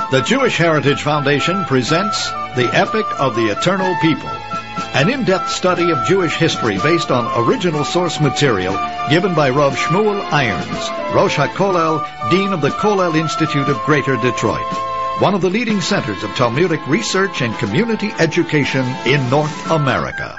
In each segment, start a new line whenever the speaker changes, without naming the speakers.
The Jewish Heritage Foundation presents The Epic of the Eternal People, an in-depth study of Jewish history based on original source material given by Rav Shmuel Irons, Rosh HaKollel, Dean of the Kollel Institute of Greater Detroit, one of the leading centers of Talmudic research and community education in North America.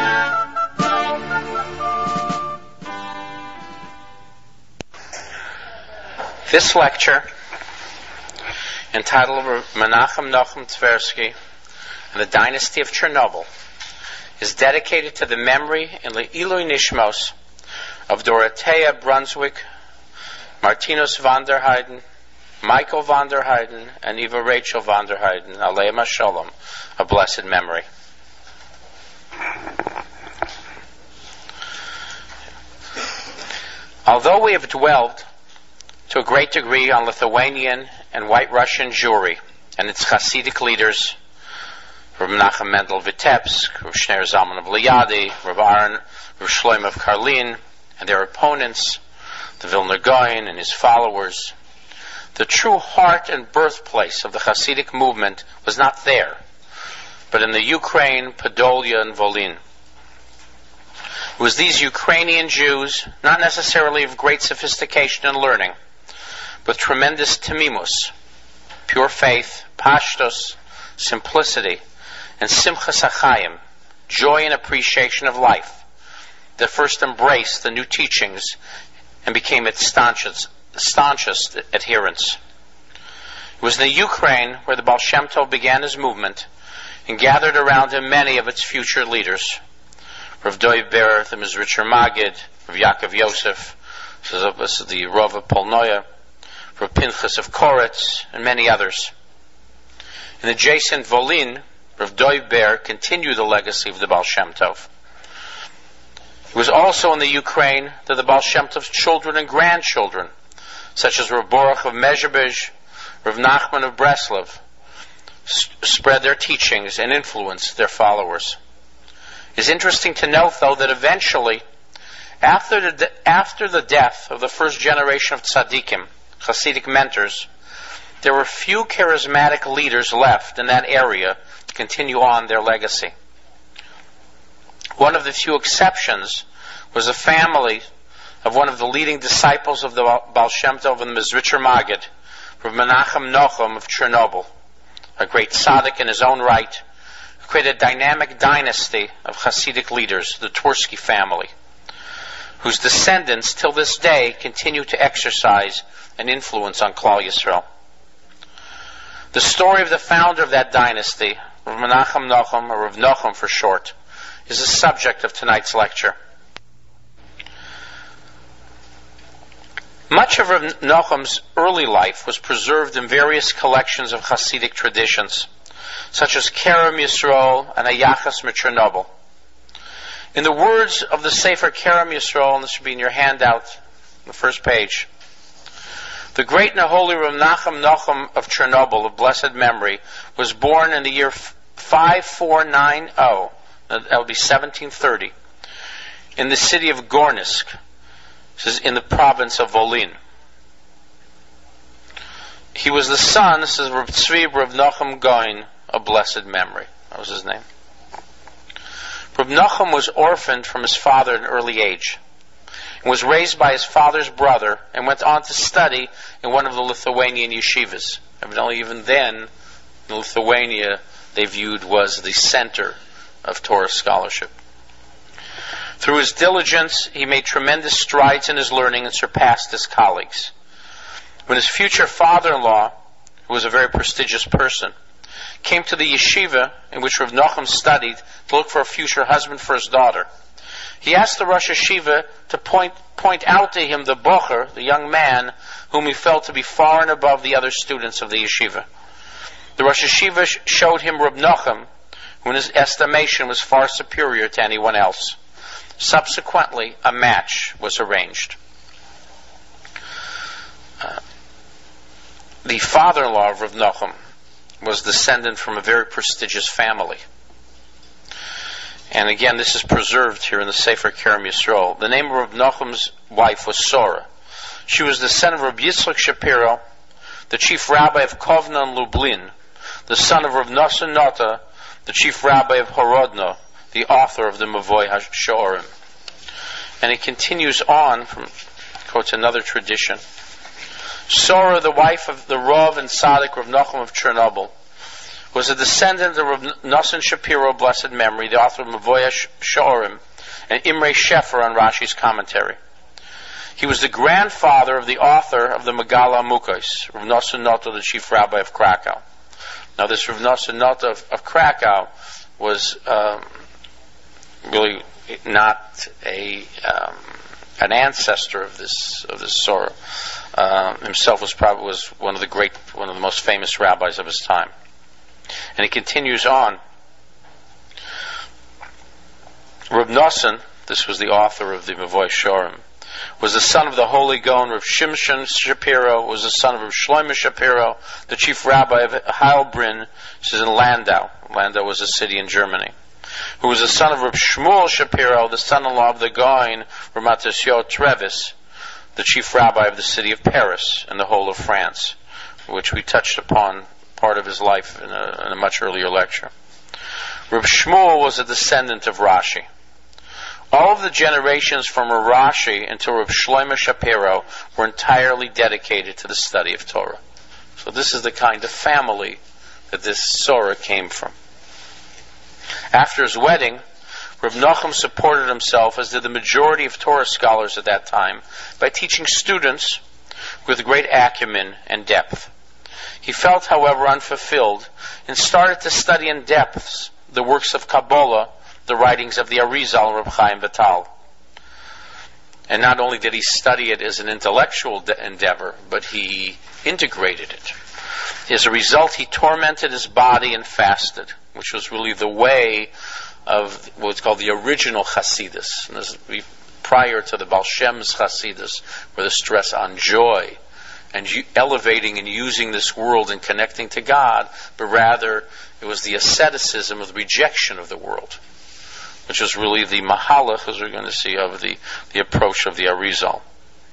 This lecture, entitled Menachem Nochem Tversky and the Dynasty of Chernobyl, is dedicated to the memory and Le'ilui Nishmos of Dorothea Brunswick, Martinus van der Heyden, Michael van der Heyden, and Eva Rachel van der Heyden, Aleim HaShalom, a blessed memory. Although we have dwelled to a great degree on Lithuanian and White Russian Jewry and its Hasidic leaders, Rav Menachem Mendel Vitebsk, Rav Shneir Zalman of Liadi, Rav Aaron, Rav Shloim of Karlin, and their opponents, the Vilna Gaon and his followers, the true heart and birthplace of the Hasidic movement was not there, but in the Ukraine, Podolia, and Volyn. It was these Ukrainian Jews, not necessarily of great sophistication and learning, with tremendous temimus, pure faith, pashtos, simplicity, and simchas hachayim, joy and appreciation of life, that first embraced the new teachings and became its staunchest adherents. It was in the Ukraine where the Baal Shem Tov began his movement and gathered around him many of its future leaders. Rav Doiv Ber, the Mizritcher Magid, Rav Yaakov Yosef, this is the Rav of Polnoya, Rav Pinchas of Koretz, and many others. In adjacent Volyn, Rav Doiv Ber continued the legacy of the Baal Shem Tov. It was also in the Ukraine that the Baal Shem Tov's children and grandchildren, such as Rav Baruch of Mezhebizh, Rav Nachman of Breslov, spread their teachings and influenced their followers. It is interesting to note, though, that eventually, after the death of the first generation of tzaddikim, Hasidic mentors, there were few charismatic leaders left in that area to continue on their legacy. One of the few exceptions was the family of one of the leading disciples of the Baal Shem Tov and the Mizritcher Magid, Rav Menachem Nochem of Chernobyl, a great tzaddik in his own right, who created a dynamic dynasty of Hasidic leaders, the Twersky family, whose descendants till this day continue to exercise an influence on Klal Yisrael. The story of the founder of that dynasty, Rav Menachem Nochem, or Rav Nochem for short, is the subject of tonight's lecture. Much of Rav Nochem's early life was preserved in various collections of Hasidic traditions, such as Kerem Yisrael and Ayachas Chernobyl. In the words of the Sefer Kerem Yisrael, and this should be in your handout, the first page, the great and holy Rav Menachem Nochem of Chernobyl, of blessed memory, was born in the year 5490, that would be 1730, in the city of Gornisk, this is in the province of Volyn. He was the son, this is Rav Tzvi Rav Nochem Gaon, of blessed memory. That was his name. Rav Nochem was orphaned from his father at an early age, and was raised by his father's brother, and went on to study in one of the Lithuanian yeshivas. Evidently, even then, Lithuania, they viewed, was the center of Torah scholarship. Through his diligence, he made tremendous strides in his learning and surpassed his colleagues. When his future father-in-law, who was a very prestigious person, came to the yeshiva in which Rav Nochem studied to look for a future husband for his daughter, he asked the Rosh Yeshiva to point out to him the bocher, the young man, whom he felt to be far and above the other students of the yeshiva. The Rosh Yeshiva showed him Rav Nochem, who in his estimation was far superior to anyone else. Subsequently, a match was arranged. The father-in-law of Rav Nochem was descendant from a very prestigious family. And again, this is preserved here in the Sefer Kerem Yisrael. The name of Rav Nochem's wife was Sora. She was the son of Rabbi Yitzchak Shapiro, the chief rabbi of Kovna and Lublin, the son of Rav Nosson Nota, the chief rabbi of Horodno, the author of the Mavoi HaShorim. And he continues on, quotes another tradition. Sora, the wife of the Rav and Tzaddik Rav Nachum of Chernobyl, was a descendant of Rav Nosson Shapiro, blessed memory, the author of Mavoi HaShorim, and Imre Shefer on Rashi's commentary. He was the grandfather of the author of the Megala Amukos, Rav Nosson Nota, the chief rabbi of Krakow. Now, this Rav Nosson Nota of Krakow was really not an ancestor of this Sora. Himself was one of the most famous rabbis of his time. And he continues on. Rav Nosson, this was the author of the Mavoi Shorim, was the son of the holy Gaon Rav Shimshon Shapiro, was the son of Rav Shlomo Shapiro, the chief rabbi of Heilbronn, this is in Landau. Landau was a city in Germany. Who was the son of Rav Shmuel Shapiro, the son-in-law of the Gaon Rav Matisyahu Trevis, the chief rabbi of the city of Paris and the whole of France, which we touched upon part of his life in a much earlier lecture. Rav Shmuel was a descendant of Rashi. All of the generations from Rav Rashi until Rav Shlomo Shapiro were entirely dedicated to the study of Torah. So this is the kind of family that this Sora came from. After his wedding, Rav Nachum supported himself, as did the majority of Torah scholars at that time, by teaching students with great acumen and depth. He felt, however, unfulfilled and started to study in depths the works of Kabbalah, the writings of the Arizal and Reb Chaim Vital. And not only did he study it as an intellectual endeavor, but he integrated it. As a result, he tormented his body and fasted, which was really the way of what's called the original Hasidus. And this, prior to the Baal Shem's Hasidus, where the stress on joy and elevating and using this world and connecting to God, but rather it was the asceticism of the rejection of the world, which was really the mahalach, as we're going to see, of the approach of the Arizal.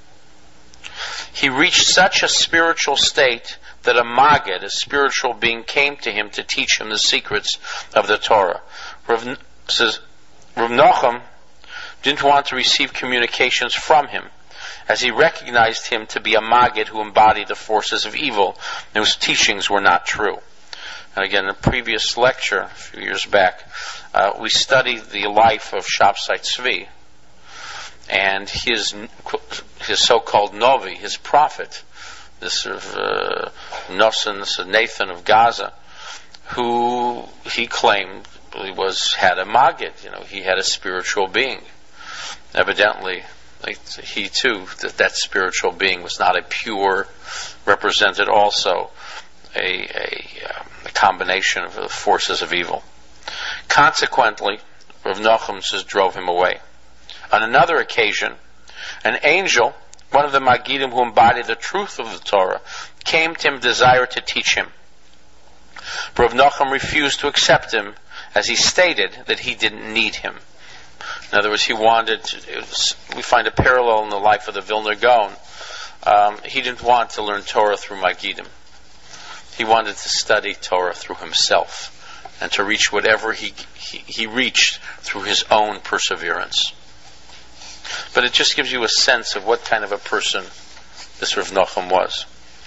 He reached such a spiritual state that a Maggid, a spiritual being, came to him to teach him the secrets of the Torah. Rav Nachum didn't want to receive communications from him, as he recognized him to be a Maggid who embodied the forces of evil and whose teachings were not true. And again, in a previous lecture, a few years back, we studied the life of Shabtai Tzvi and his so-called Novi, his prophet, this sort of Nosson, this Nathan of Gaza, who he claimed had a Maggid, he had a spiritual being. Evidently, he too, that spiritual being was not a pure, represented also a combination of the forces of evil. Consequently, Rav Nachum drove him away. On another occasion, an angel, one of the Magidim who embodied the truth of the Torah, came to him, desired to teach him. Rav Nachum refused to accept him, as he stated that he didn't need him. In other words, we find a parallel in the life of the Vilna Gaon. He didn't want to learn Torah through Magidim. He wanted to study Torah through himself and to reach whatever he reached through his own perseverance. But it just gives you a sense of what kind of a person this Rav Nachum was.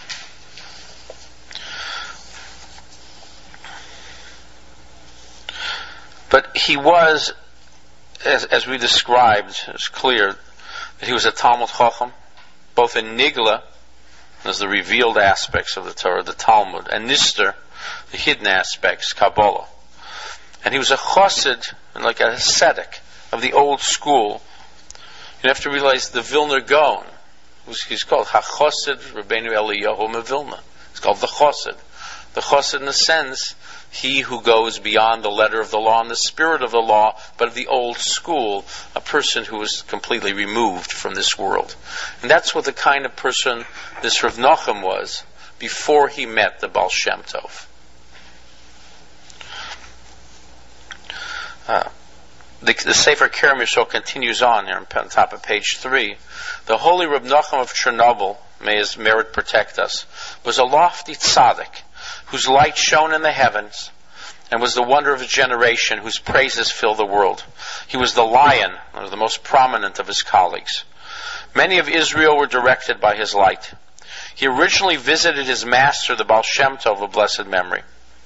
But he was, as we described, it's clear that he was a Talmud Chacham, both in Nigla, as the revealed aspects of the Torah, the Talmud, and Nister, the hidden aspects, Kabbalah. And he was a Chassid, like an ascetic of the old school. You have to realize the Vilna Gaon, he's called HaChassid Rabbeinu Eliyahu Mevilna. It's called the Chassid. The Chassid, in a sense, he who goes beyond the letter of the law and the spirit of the law, but of the old school, a person who is completely removed from this world. And that's what the kind of person this Rav Nachum was before he met the Baal Shem Tov. The Sefer Kerem Yisrael continues on here on top of page 3. The holy Rav Nachum of Chernobyl, may his merit protect us, was a lofty tzaddik, whose light shone in the heavens, and was the wonder of his generation, whose praises fill the world. He was the lion, or the most prominent of his colleagues. Many of Israel were directed by his light. He originally visited his master, the Baal Shem Tov of blessed memory.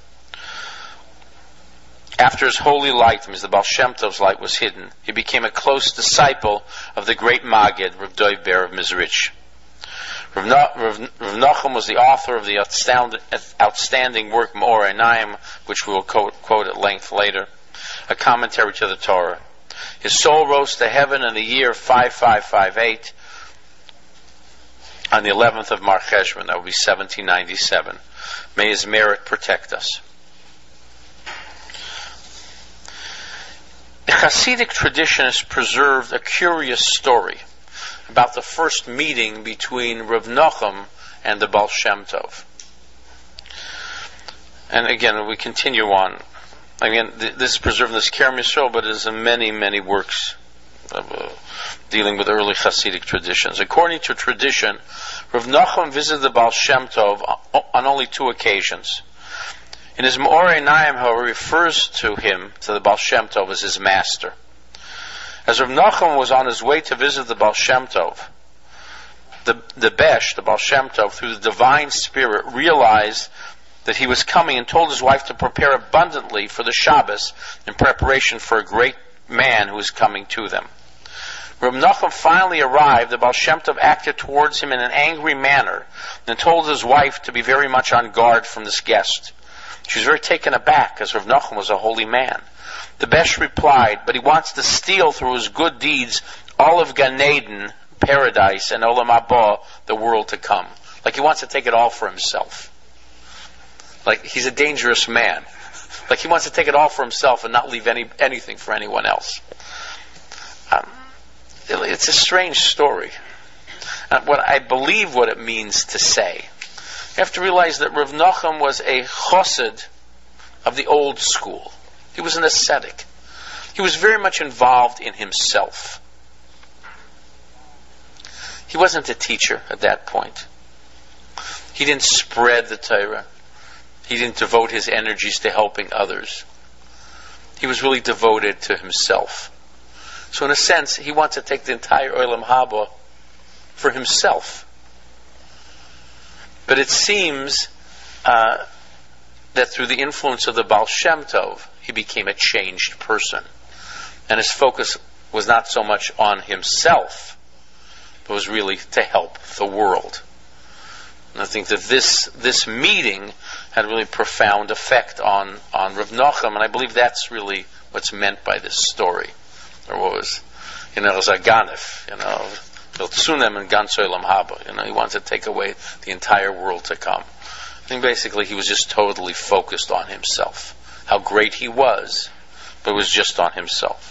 After his holy light, the Baal Shem Tov's light was hidden, he became a close disciple of the great Maggid, Rav Dov Ber of Mizrich. Rav Nachum was the author of the outstanding work Me'or Einayim, which we will quote at length later, a commentary to the Torah. His soul rose to heaven in the year 5558, on the 11th of Mar Cheshvan, that would be 1797. May his merit protect us. The Hasidic tradition has preserved a curious story about the first meeting between Rav Nachum and the Baal Shem Tov. And again, we continue on. Again, this is preserved in this Kerem Yisrael, but it is in many, many works dealing with early Hasidic traditions. According to tradition, Rav Nachum visited the Baal Shem Tov on only 2 occasions. In his Me'or Einayim, however, refers to him, to the Baal Shem Tov, as his master. As Rav Nachum was on his way to visit the Baal Shem Tov, the Besh, the Baal Shem Tov, through the divine spirit, realized that he was coming and told his wife to prepare abundantly for the Shabbos in preparation for a great man who was coming to them. Rav Nachum finally arrived. The Baal Shem Tov acted towards him in an angry manner and told his wife to be very much on guard from this guest. She was very taken aback, as Rav Nachum was a holy man. The Besh replied, but he wants to steal through his good deeds all of Gan Eden, paradise, and Olam Haba, the world to come. Like he wants to take it all for himself. Like he's a dangerous man. Like he wants to take it all for himself and not leave anything for anyone else. It's a strange story. I believe what it means to say. You have to realize that Rav Nachum was a chassid of the old school. He was an ascetic. He was very much involved in himself. He wasn't a teacher at that point. He didn't spread the Torah. He didn't devote his energies to helping others. He was really devoted to himself. So in a sense, he wants to take the entire Olam Haba for himself. But it seems that through the influence of the Baal Shem Tov, he became a changed person. And his focus was not so much on himself, but was really to help the world. And I think that this meeting had a really profound effect on Rav Nachum, and I believe that's really what's meant by this story. Or what was, Zaganif, Tsunem and Gan Olam Haba. He wants to take away the entire world to come. I think basically he was just totally focused on himself. How great he was, but it was just on himself.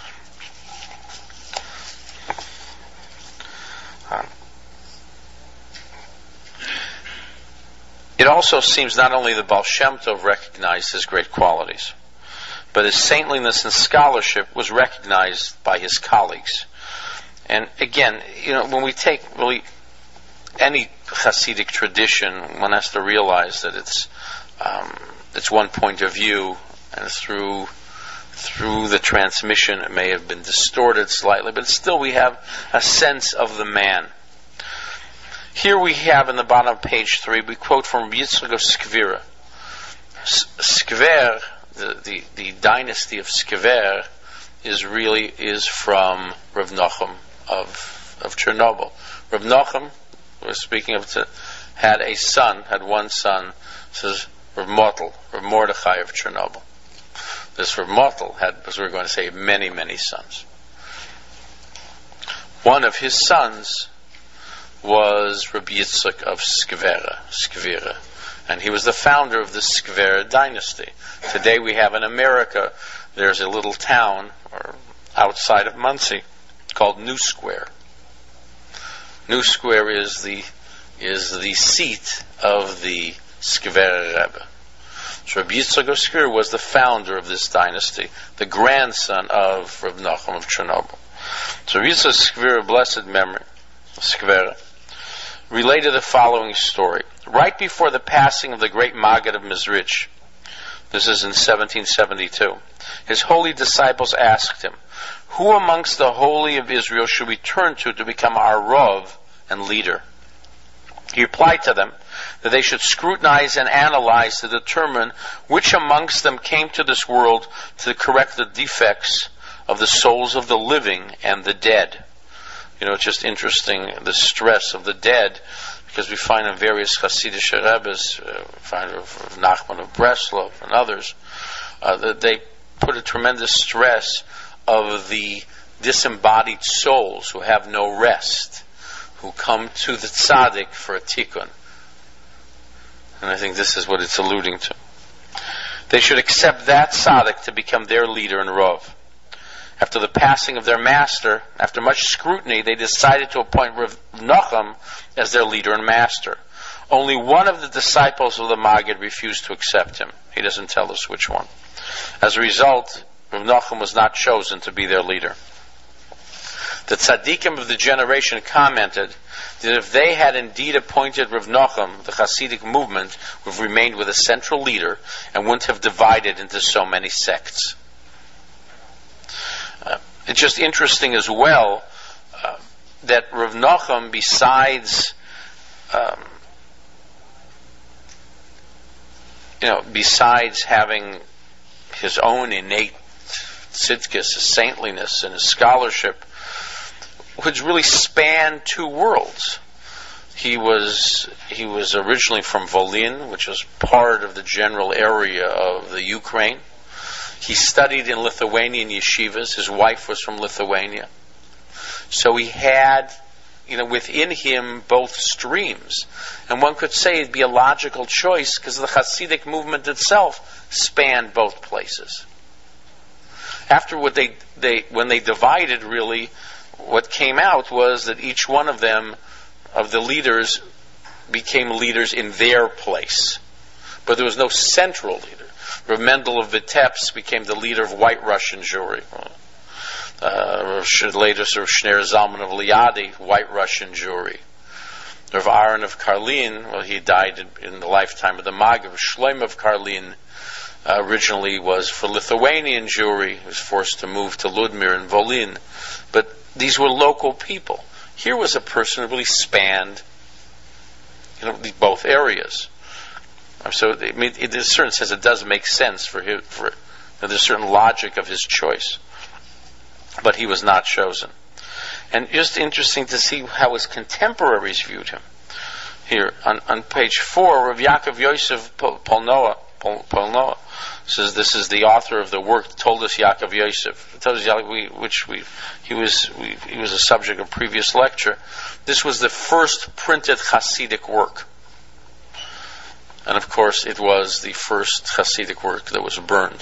It also seems not only the Baal Shem Tov recognized his great qualities, but his saintliness and scholarship was recognized by his colleagues. And again, when we take really any Hasidic tradition, one has to realize that it's one point of view, and through the transmission it may have been distorted slightly, but still we have a sense of the man. Here we have in the bottom of page 3, we quote from Yitzchak of Skvira. Skver, the dynasty of Skver, is from Rav Nachum of Chernobyl. Rav Nachum, we're speaking of, had one son, says Rav Mordechai of Chernobyl. This Rav Motel had, as we're going to say, many, many sons. One of his sons was Rabbi Yitzchak of Skvira, and he was the founder of the Skvera dynasty. Today we have in America, there's a little town outside of Muncie called New Square. New Square is the seat of the Skvera Rebbe. So Rabbi Yitzchak of Skvera was the founder of this dynasty, the grandson of Rav Nachum of Chernobyl. So Rabbi Yitzchak of Skvera, blessed memory, Skvera, related the following story. Right before the passing of the great Maggid of Mizrich, this is in 1772, his holy disciples asked him, "Who amongst the holy of Israel should we turn to become our Rav and leader?" He replied to them that they should scrutinize and analyze to determine which amongst them came to this world to correct the defects of the souls of the living and the dead. It's just interesting, the stress of the dead, because we find in various Hasidic Rebbes, find of Nachman of Breslov and others, that they put a tremendous stress of the disembodied souls who have no rest, who come to the tzaddik for a tikkun. And I think this is what it's alluding to. They should accept that tzaddik to become their leader and Rav. After the passing of their master, after much scrutiny, they decided to appoint Rav Nachum as their leader and master. Only one of the disciples of the Maggid refused to accept him. He doesn't tell us which one. As a result, Rav Nachum was not chosen to be their leader. The tzaddikim of the generation commented that if they had indeed appointed Rav Nachum, the Hasidic movement would have remained with a central leader and wouldn't have divided into so many sects. It's just interesting as well that Rav Nachum, besides having his own innate tzidkis, his saintliness, and his scholarship, which really spanned two worlds. He was originally from Volyn, which was part of the general area of the Ukraine. He studied in Lithuanian yeshivas. His wife was from Lithuania. So he had, within him both streams. And one could say it'd be a logical choice because the Hasidic movement itself spanned both places. After when they divided, really, what came out was that each one of them, of the leaders, became leaders in their place. But there was no central leader. Rav Mendel of Vitebsk became the leader of White Russian Jewry. Later, Rav Shner Zalman of Liadi, White Russian Jewry. Rav Aaron of Karlin, he died in the lifetime of the Maggid. Shloim of Karlin originally was for Lithuanian Jewry. He was forced to move to Ludmir and Volyn. But these were local people. Here was a person who really spanned, both areas. So, in a certain sense, it does make sense for him. There's a certain logic of his choice, but he was not chosen. And just interesting to see how his contemporaries viewed him. Here on page 4, Rav Yaakov Yosef Polnoa says this is the author of the work Toldos Yaakov Yosef. He was a subject of previous lecture. This was the first printed Hasidic work. And of course, it was the first Hasidic work that was burned.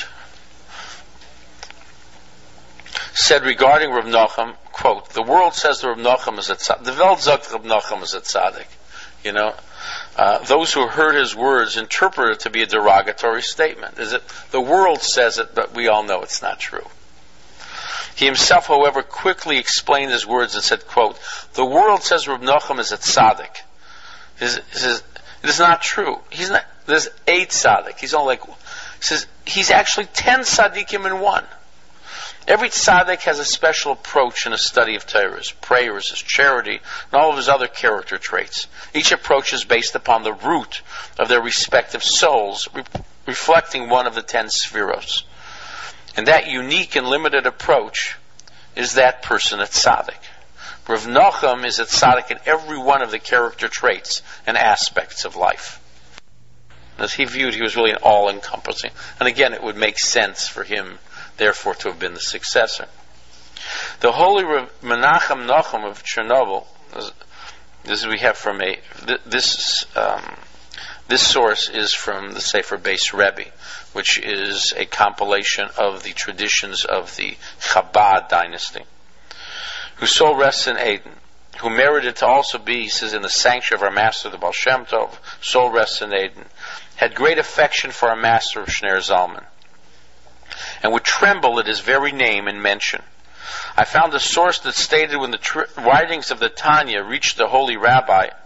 Said regarding Rav Nachum, quote, "The world says that Rav Nachum is a tzaddik. The Welt sagt Rav Nachum is a tzaddik." Those who heard his words interpret it to be a derogatory statement. The world says it, but we all know it's not true. He himself, however, quickly explained his words and said, quote, "The world says Rav Nachum is a tzaddik. It is not true. He's not. There's 8 tzaddik. He's actually 10 tzaddikim in one. Every tzaddik has a special approach in a study of Torah, his prayers, his charity, and all of his other character traits. Each approach is based upon the root of their respective souls, reflecting one of the 10 spheros. And that unique and limited approach is that person a tzaddik. Rav Nachum is a tzaddik in every one of the character traits and aspects of life. As he viewed, he was really an all-encompassing. And again, it would make sense for him, therefore, to have been the successor. The holy Rav Menachem Nachum of Chernobyl, this we have from this source is from the Sefer Beis Rebbe, which is a compilation of the traditions of the Chabad dynasty, whose soul rests in Eden, who merited to also be, he says, in the sanctuary of our master, the Baal Shem Tov, soul rests in Eden, had great affection for our master of Shner Zalman, and would tremble at his very name and mention. I found a source that stated when the writings of the Tanya reached the holy rabbi,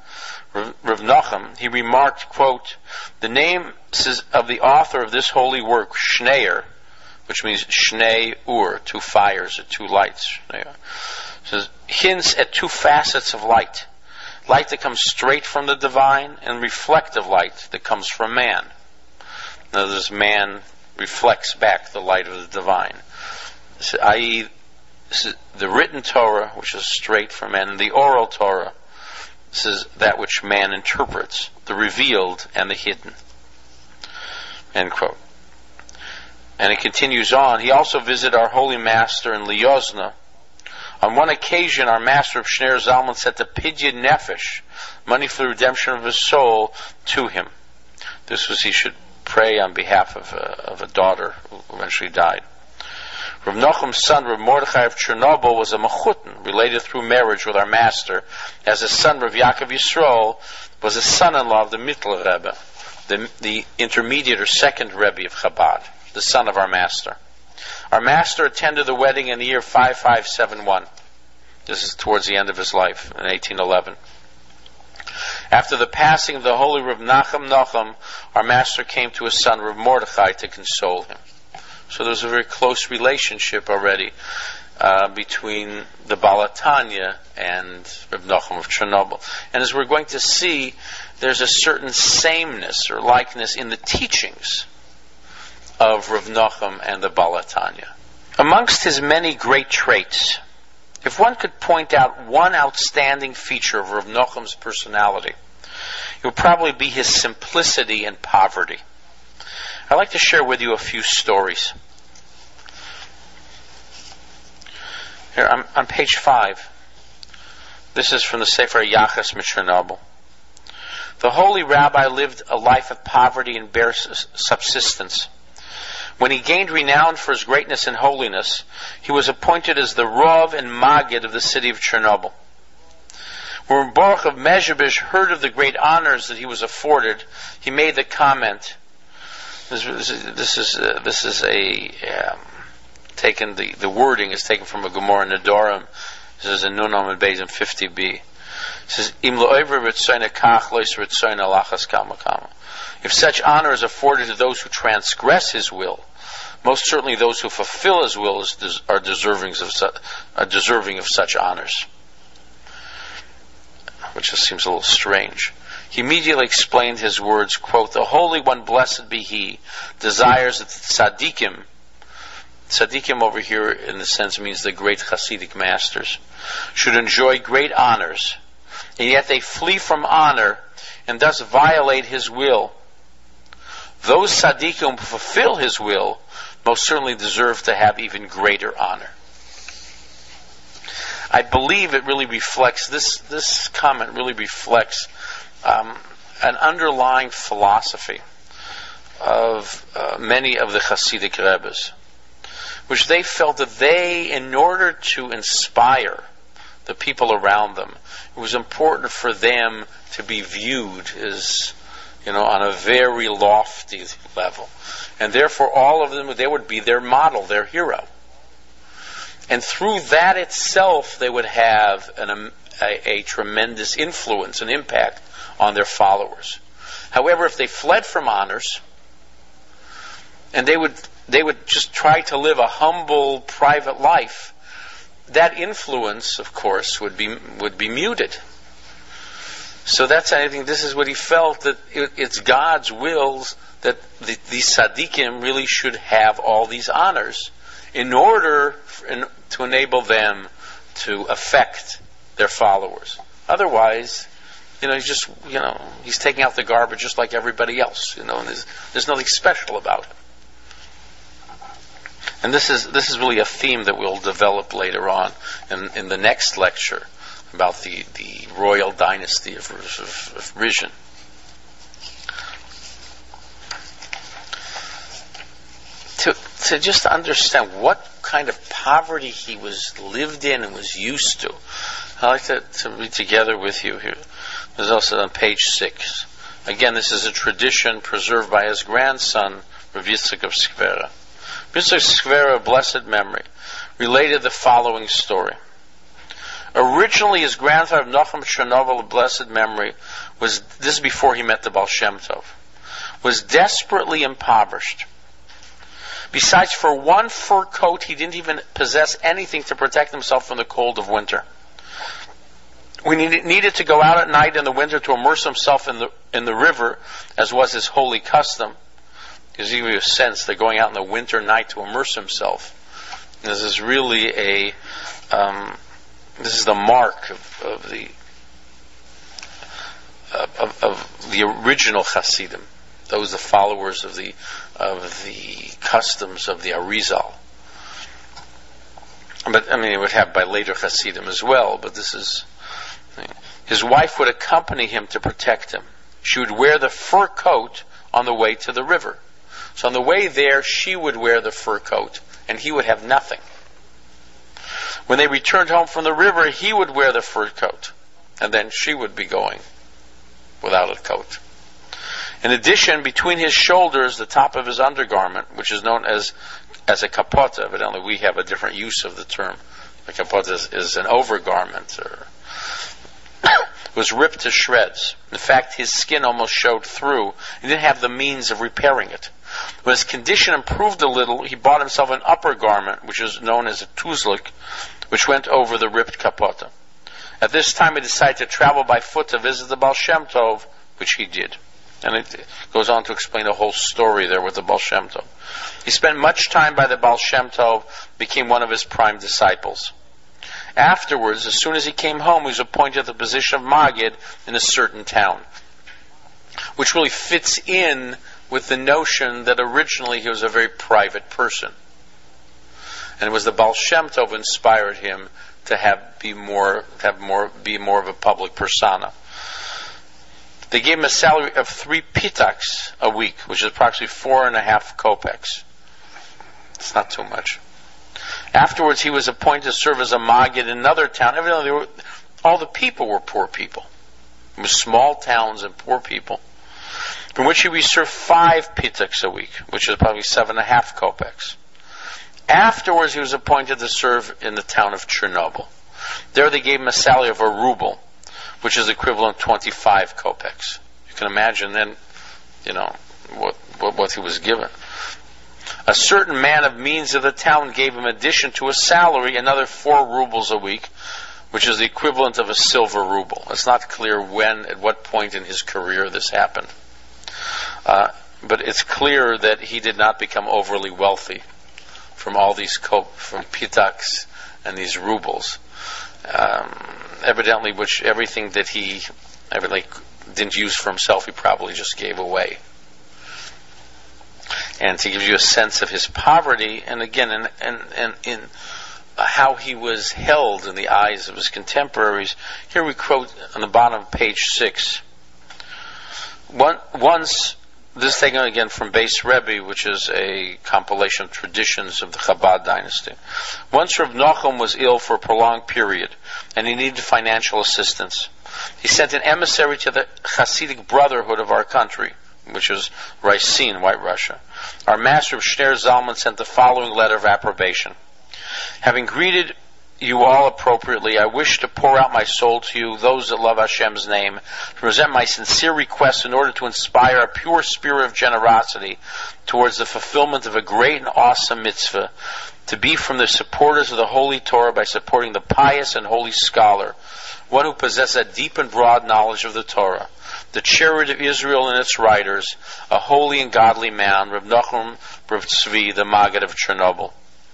Rav Nachum, he remarked, quote, the name of the author of this holy work, Shneir, which means Shnei Ur, two fires or two lights, says, hints at two facets of light. Light that comes straight from the divine and reflective light that comes from man. Now this man reflects back the light of the divine. I.e., the written Torah, which is straight from man, and the oral Torah, this is that which man interprets, the revealed and the hidden. End quote. And it continues on. He also visited our holy master in Liozna. On one occasion, our master of Shneir Zalman sent the Pidyon Nefesh, money for the redemption of his soul, to him. This was he should pray on behalf of a daughter who eventually died. Rav Nachum's son, Rav Mordechai of Chernobyl, was a mechutin, related through marriage with our master, as his son, Rav Yaakov Yisroel, was a son-in-law of the Mittel Rebbe, the intermediate or second Rebbe of Chabad, the son of our master. Our master attended the wedding in the year 5571. This is towards the end of his life, in 1811. After the passing of the holy Rav Nachum, our master came to his son, Rav Mordechai, to console him. So there's a very close relationship already between the Baal HaTanya and Rav Nachum of Chernobyl. And as we're going to see, there's a certain sameness or likeness in the teachings of Rav Nachum and the Baal HaTanya. Amongst his many great traits, if one could point out one outstanding feature of Rav Nachum's personality, it would probably be his simplicity and poverty. I'd like to share with you a few stories. Here, on page 5. This is from the Sefer Yachas Chernobyl. The holy rabbi lived a life of poverty and bare subsistence. When he gained renown for his greatness and holiness, he was appointed as the Rav and Maggid of the city of Chernobyl. When Baruch of Mezhebish heard of the great honors that he was afforded, he made the comment. This is taken. The wording is taken from a Gemara in Nedorim. This is in Nun Amud Beis in 50b. It says, "Im lo'over ritzona kach lo'is ritzona lachas kama kama." If such honor is afforded to those who transgress his will, most certainly those who fulfill his will are deserving of such honors. Which just seems a little strange. He immediately explained his words, quote, "The Holy One, blessed be He, desires that the tzaddikim over here in the sense means the great Hasidic masters, should enjoy great honors, and yet they flee from honor and thus violate His will. Those tzaddikim who fulfill His will most certainly deserve to have even greater honor." I believe it really reflects, this comment really reflects an underlying philosophy of many of the Hasidic Rebbes, which they felt that they, in order to inspire the people around them, it was important for them to be viewed as, on a very lofty level. And therefore all of them, they would be their model, their hero. And through that itself, they would have a tremendous influence and impact on their followers. However, if they fled from honors, and they would just try to live a humble, private life, that influence, of course, would be muted. So I think this is what he felt, that it's God's will that these tzaddikim really should have all these honors in order to enable them to affect their followers. Otherwise, he's taking out the garbage just like everybody else, and there's nothing special about him. And this is really a theme that we'll develop later on in the next lecture about the royal dynasty of Rishon. To just understand what kind of poverty he lived in and was used to, I'd like to read together with you here. This is also on page 6. Again, this is a tradition preserved by his grandson, Rav Yitzchak of Skvera. Yitzchak of Skvera, of blessed memory, related the following story. Originally, his grandfather, Nachum Chernobyl of blessed memory, this is before he met the Baal Shem Tov, was desperately impoverished. Besides, for one fur coat, he didn't even possess anything to protect himself from the cold of winter. When he needed to go out at night in the winter to immerse himself in the river, as was his holy custom, because he was sensed that going out in the winter night to immerse himself, this is really this is the mark of the original Hasidim. Those the followers of the customs of the Arizal. But I mean, it would have by later Hasidim as well. But this is his wife would accompany him to protect him. She would wear the fur coat on the way to the river. So on the way there, she would wear the fur coat, and he would have nothing. When they returned home from the river, he would wear the fur coat, and then she would be going without a coat. In addition, between his shoulders, the top of his undergarment, which is known as a kapota, evidently we have a different use of the term. A kapota is an overgarment, was ripped to shreds. In fact, his skin almost showed through. He didn't have the means of repairing it. When his condition improved a little, he bought himself an upper garment, which is known as a tuzlik, which went over the ripped kapota. At this time, he decided to travel by foot to visit the Baal Shem Tov, which he did. And it goes on to explain the whole story there with the Baal Shem Tov. He spent much time by the Baal Shem Tov, became one of his prime disciples. Afterwards, as soon as he came home, he was appointed to the position of Maggid in a certain town, which really fits in with the notion that originally he was a very private person. And it was the Baal Shem Tov who inspired him to be more of a public persona. They gave him a salary of 3 pitaks a week, which is approximately 4.5 kopecks. It's not too much. Afterwards, he was appointed to serve as a maggid in another town. Evidently, all the people were poor people. It was small towns and poor people, from which he served 5 pitaks a week, which is probably 7.5 kopecks. Afterwards, he was appointed to serve in the town of Chernobyl. There they gave him a salary of a ruble, which is equivalent to 25 kopecks. You can imagine then, what he was given. A certain man of means of the town gave him, in addition to a salary, another 4 rubles a week, which is the equivalent of a silver ruble. It's not clear at what point in his career this happened. But it's clear that he did not become overly wealthy from all these from pitaks and these rubles. Evidently, everything that he didn't use for himself, he probably just gave away. And to give you a sense of his poverty, and again, in how he was held in the eyes of his contemporaries, here we quote on the bottom of page 6. Once, this is taken again from Beis Rebbe, which is a compilation of traditions of the Chabad dynasty. Once Rav Nachum was ill for a prolonged period, and he needed financial assistance. He sent an emissary to the Hasidic Brotherhood of our country, which is Raisin, White Russia. Our master of Shner Zalman sent the following letter of approbation. Having greeted you all appropriately, I wish to pour out my soul to you, those that love Hashem's name, to present my sincere request in order to inspire a pure spirit of generosity towards the fulfillment of a great and awesome mitzvah, to be from the supporters of the Holy Torah by supporting the pious and holy scholar, one who possesses a deep and broad knowledge of the Torah, the chariot of Israel and its writers, a holy and godly man, Rav Nachum Rav Tzvi, the Maggid of Chernobyl.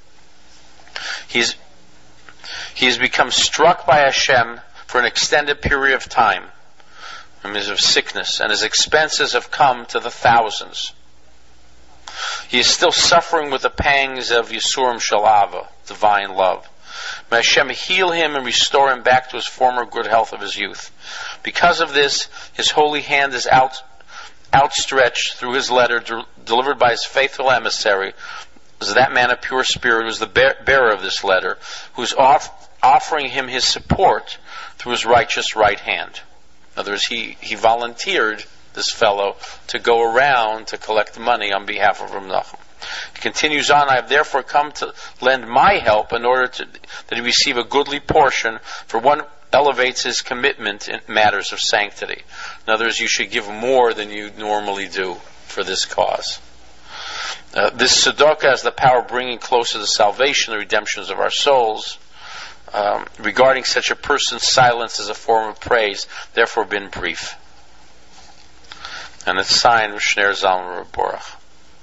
He has become struck by Hashem for an extended period of time, because of sickness, and his expenses have come to the thousands. He is still suffering with the pangs of Yisurim Shalava, divine love. May Hashem heal him and restore him back to his former good health of his youth. Because of this, his holy hand is outstretched through his letter delivered by his faithful emissary. That man of pure spirit was the bearer of this letter, who's offering him his support through his righteous right hand. In other words, he volunteered, this fellow, to go around to collect money on behalf of Rav Nachum. He continues on, I have therefore come to lend my help in order that he receive a goodly portion, for one elevates his commitment in matters of sanctity. In other words, you should give more than you normally do for this cause. This tzedakah has the power of bringing closer the salvation, the redemptions of our souls. Regarding such a person's silence as a form of praise, therefore been brief. And it's signed with Shner Zalman Borach.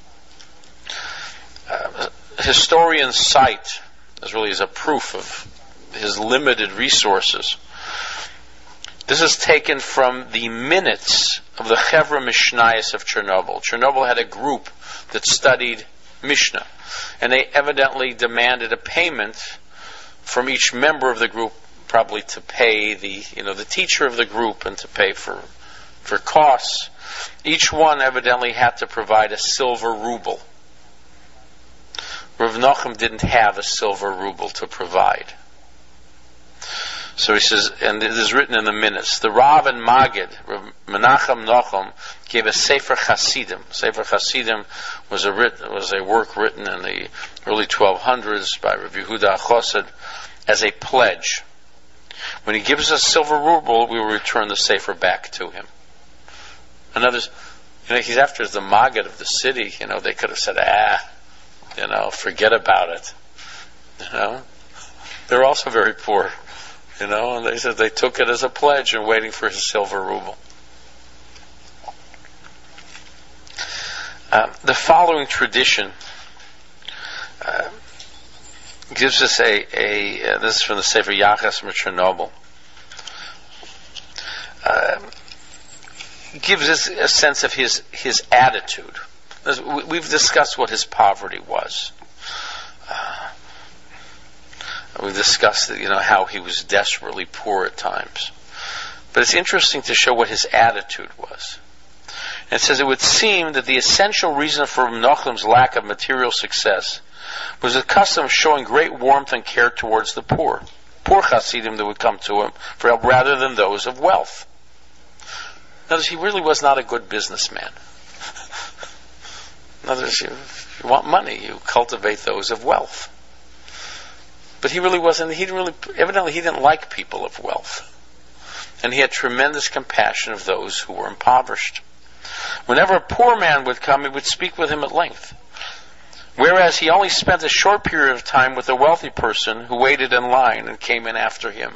Historians cite, as really as a proof of his limited resources, this is taken from the minutes of the Chevra Mishnayos of Chernobyl. Chernobyl had a group that studied Mishnah, and they evidently demanded a payment from each member of the group, probably to pay the teacher of the group and to pay for costs. Each one evidently had to provide a silver ruble. Rav Nachum didn't have a silver ruble to provide. So he says, and it is written in the minutes, the Rav and Magid, Rav Menachem Nachum, gave a Sefer Hasidim. Sefer Hasidim was a work written in the early 1200s by Rav Yehuda Chosed as a pledge. When he gives us a silver ruble, we will return the Sefer back to him. In other words, he's after the Magid of the city. They could have said, forget about it. They're also very poor. And they said they took it as a pledge and waiting for his silver ruble. The following tradition gives us this is from the Sefer Yachas from Chernobyl, gives us a sense of his attitude. We've discussed what his poverty was. We've discussed how he was desperately poor at times. But it's interesting to show what his attitude was. And it says, it would seem that the essential reason for Menachem's lack of material success was the custom of showing great warmth and care towards the poor Hasidim that would come to him for help rather than those of wealth. In other words, he really was not a good businessman. In other words, if you want money, you cultivate those of wealth. But he really wasn't, evidently he didn't like people of wealth. And he had tremendous compassion of those who were impoverished. Whenever a poor man would come, he would speak with him at length. Whereas he only spent a short period of time with a wealthy person who waited in line and came in after him.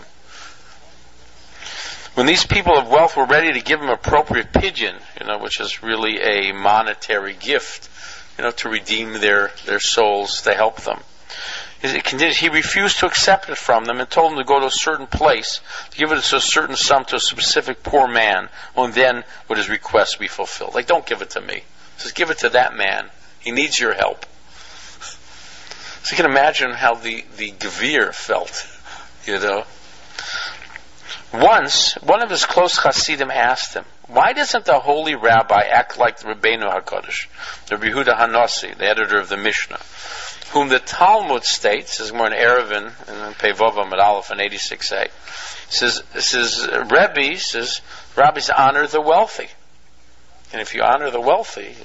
When these people of wealth were ready to give him appropriate pidyon, which is really a monetary gift, to redeem their souls, to help them, he refused to accept it from them and told them to go to a certain place, to give it a certain sum to a specific poor man, and then would his request be fulfilled. Like, don't give it to me. Just give it to that man. He needs your help. So you can imagine how the Gevir felt, Once, one of his close Hasidim asked him, why doesn't the holy rabbi act like the Rabbeinu HaKadosh, the Rabbi Yehuda HaNasi, the editor of the Mishnah, whom the Talmud states, as more in Erevin, and Pevova Medalef in 86a, says rabbis honor the wealthy. And if you honor the wealthy,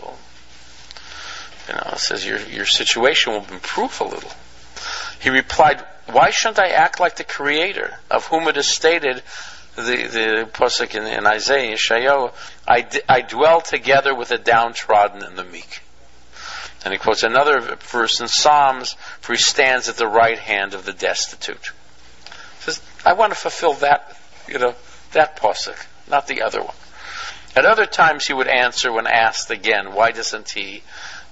it says your situation will improve a little. He replied, why shouldn't I act like the Creator, of whom it is stated, the pasuk in Isaiah, Yeshayahu, I dwell together with the downtrodden and the meek. And he quotes another verse in Psalms, for he stands at the right hand of the destitute. He says, I want to fulfill that pasuk, not the other one. At other times he would answer when asked again, why doesn't he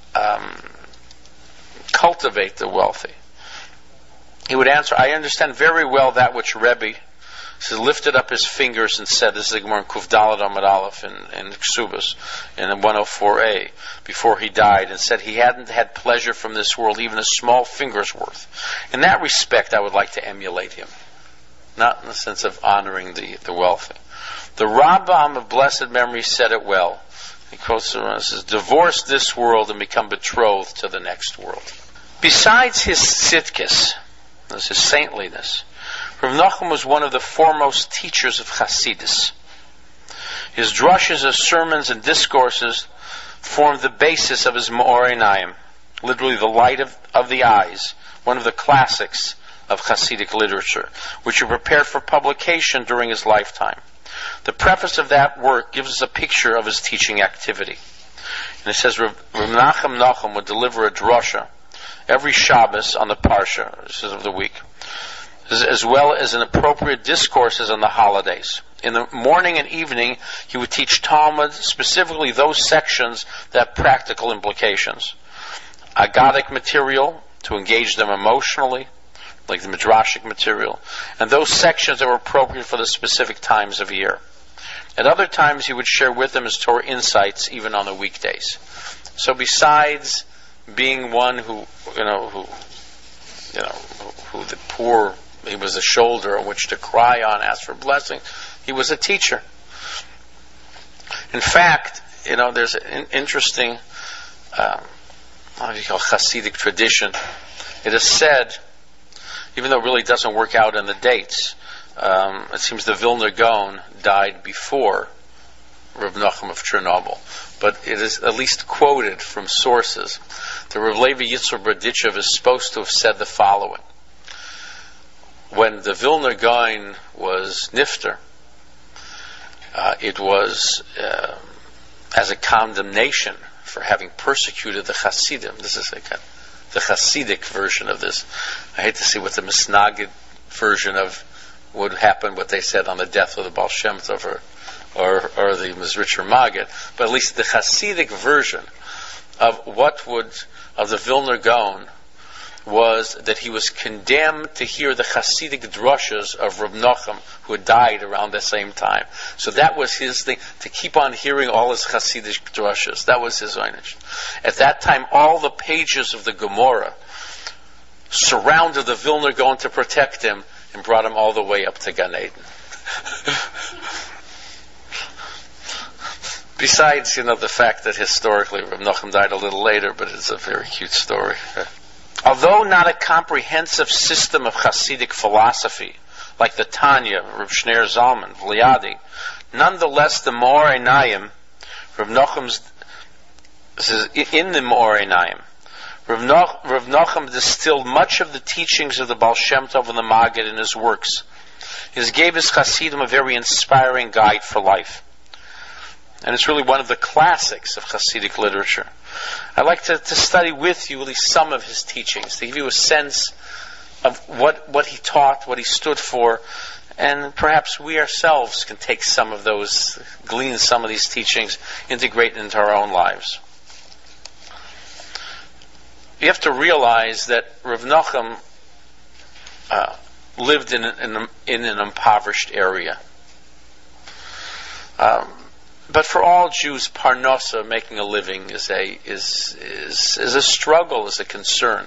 cultivate the wealthy? He would answer, I understand very well that which Rebbe lifted up his fingers and said, this is the Gemara in Kuf Daled Amud Aleph in Ksubas, in 104a, before he died, and said he hadn't had pleasure from this world, even a small finger's worth. In that respect, I would like to emulate him, not in the sense of honoring the wealthy. The Rambam of blessed memory said it well. He quotes the Rambam, says, divorce this world and become betrothed to the next world. Besides his tzidkes, his saintliness, Rav Nachum was one of the foremost teachers of Hasidus. His drushes, his sermons, and discourses formed the basis of his Me'orei Einayim, literally the light of the eyes, one of the classics of Hasidic literature, which were prepared for publication during his lifetime. The preface of that work gives us a picture of his teaching activity. And it says Rav Menachem Nachum would deliver a drosha every Shabbos on the Parsha, this is of the week, as well as in appropriate discourses on the holidays. In the morning and evening, he would teach Talmud, specifically those sections that have practical implications. Agadic material, to engage them emotionally, like the Midrashic material, and those sections that were appropriate for the specific times of year. At other times, he would share with them his Torah insights, even on the weekdays. So besides being one who the poor, he was a shoulder on which to cry on, ask for blessing, he was a teacher. In fact, there's an interesting, Hasidic tradition. It is said, even though it really doesn't work out in the dates, it seems the Vilna Gaon died before Reb Nachum of Chernobyl, but it is at least quoted from sources. The Rav Levi Yitzhak Berditchev is supposed to have said the following: when the Vilna Gaon was nifter, it was as a condemnation for having persecuted the Hasidim. This is the Hasidic version of this. I hate to see what the Misnagid version of would happen, what they said on the death of the Baal Shem Tov or the Mizritcher Maggid, but at least the Hasidic version of of the Vilna Gaon was that he was condemned to hear the Hasidic drushes of Reb Nachum, who had died around the same time. So that was his thing, to keep on hearing all his Hasidic drushes. That was his einish. At that time, all the pages of the Gemara surrounded the Vilna Gaon to protect him and brought him all the way up to Gan Eden. Besides, the fact that historically Reb Nachum died a little later, but it's a very cute story. Although not a comprehensive system of Hasidic philosophy, like the Tanya, Reb Shneir Zalman, Vliadi, nonetheless the Me'or Einayim, Reb Nachum's, in the Me'or Einayim, Rav Nachum distilled much of the teachings of the Baal Shem Tov and the Maggid in his works. He gave his Hasidim a very inspiring guide for life. And it's really one of the classics of Hasidic literature. I'd like to study with you at least some of his teachings, to give you a sense of what he taught, what he stood for, and perhaps we ourselves can take some of those, glean some of these teachings, integrate into our own lives. You have to realize that Rav Nachum lived in an impoverished area. But for all Jews, parnasa, making a living, is a struggle, is a concern.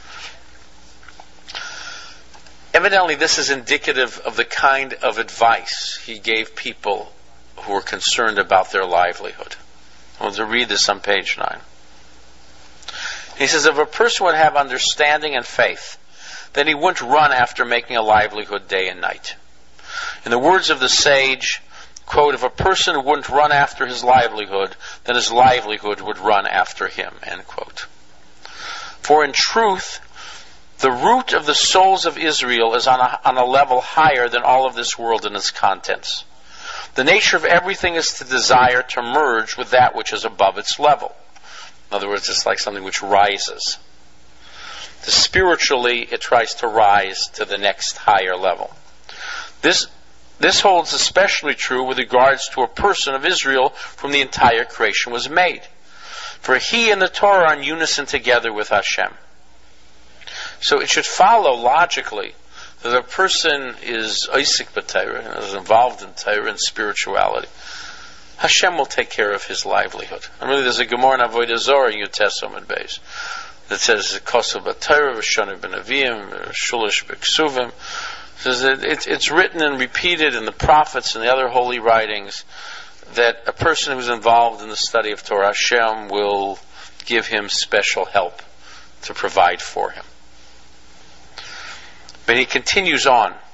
Evidently, this is indicative of the kind of advice he gave people who were concerned about their livelihood. I want to read this on page 9. He says, if a person would have understanding and faith, then he wouldn't run after making a livelihood day and night. In the words of the sage, quote, if a person wouldn't run after his livelihood, then his livelihood would run after him, end quote. For in truth, the root of the souls of Israel is on a level higher than all of this world and its contents. The nature of everything is to desire to merge with that which is above its level. In other words, it's like something which rises. Spiritually, it tries to rise to the next higher level. This holds especially true with regards to a person of Israel from the entire creation was made. For he and the Torah are in unison together with Hashem. So it should follow logically that a person is Isaac b'Torah, is involved in Torah and spirituality. Hashem will take care of his livelihood. And really, there's a Gemara in Avodah Zorah in Yud Testament base that says Kosav b'Torah, V'shonim b'Navim, Shulish b'Ksuvim. It's written and repeated in the prophets and the other holy writings that a person who's involved in the study of Torah, Hashem will give him special help to provide for him. But he continues on.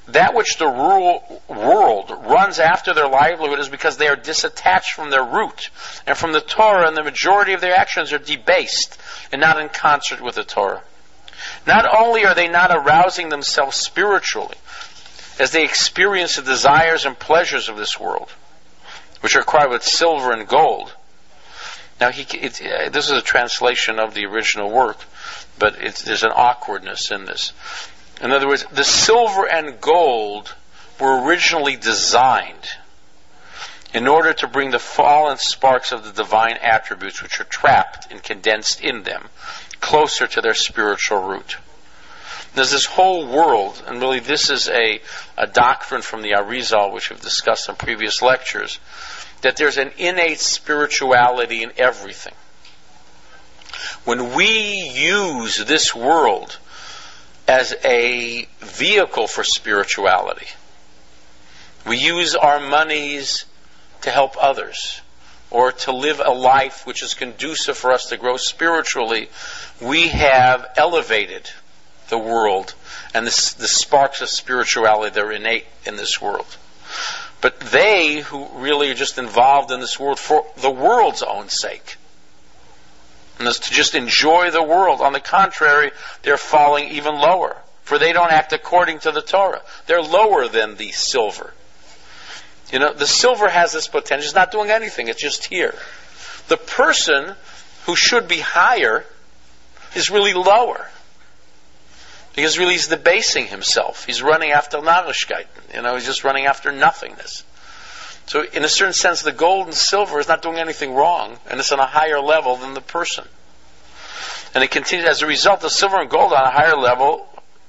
that which the world runs after their livelihood is because they are disattached from their root and from the Torah, and the majority of their actions are debased and not in concert with the Torah. Not only are they not arousing themselves spiritually as they experience the desires and pleasures of this world, which are acquired with silver and gold. Now, this is a translation of the original work, but there's an awkwardness in this. In other words, the silver and gold were originally designed in order to bring the fallen sparks of the divine attributes, which are trapped and condensed in them, closer to their spiritual root. There's this whole world, and really this is a doctrine from the Arizal, which we've discussed in previous lectures, that there's an innate spirituality in everything. When we use this world as a vehicle for spirituality, we use our monies to help others, or to live a life which is conducive for us to grow spiritually, we have elevated the world and the sparks of spirituality that are innate in this world. But they who really are just involved in this world for the world's own sake, and is to just enjoy the world, on the contrary, they're falling even lower, for they don't act according to the Torah. They're lower than the silver. You know, the silver has this potential. It's not doing anything. It's just here. The person who should be higher is really lower. Because really he's debasing himself. He's running after Narishkeit. He's just running after nothingness. So in a certain sense, the gold and silver is not doing anything wrong, and it's on a higher level than the person. And it continues, as a result, the silver and gold on a higher level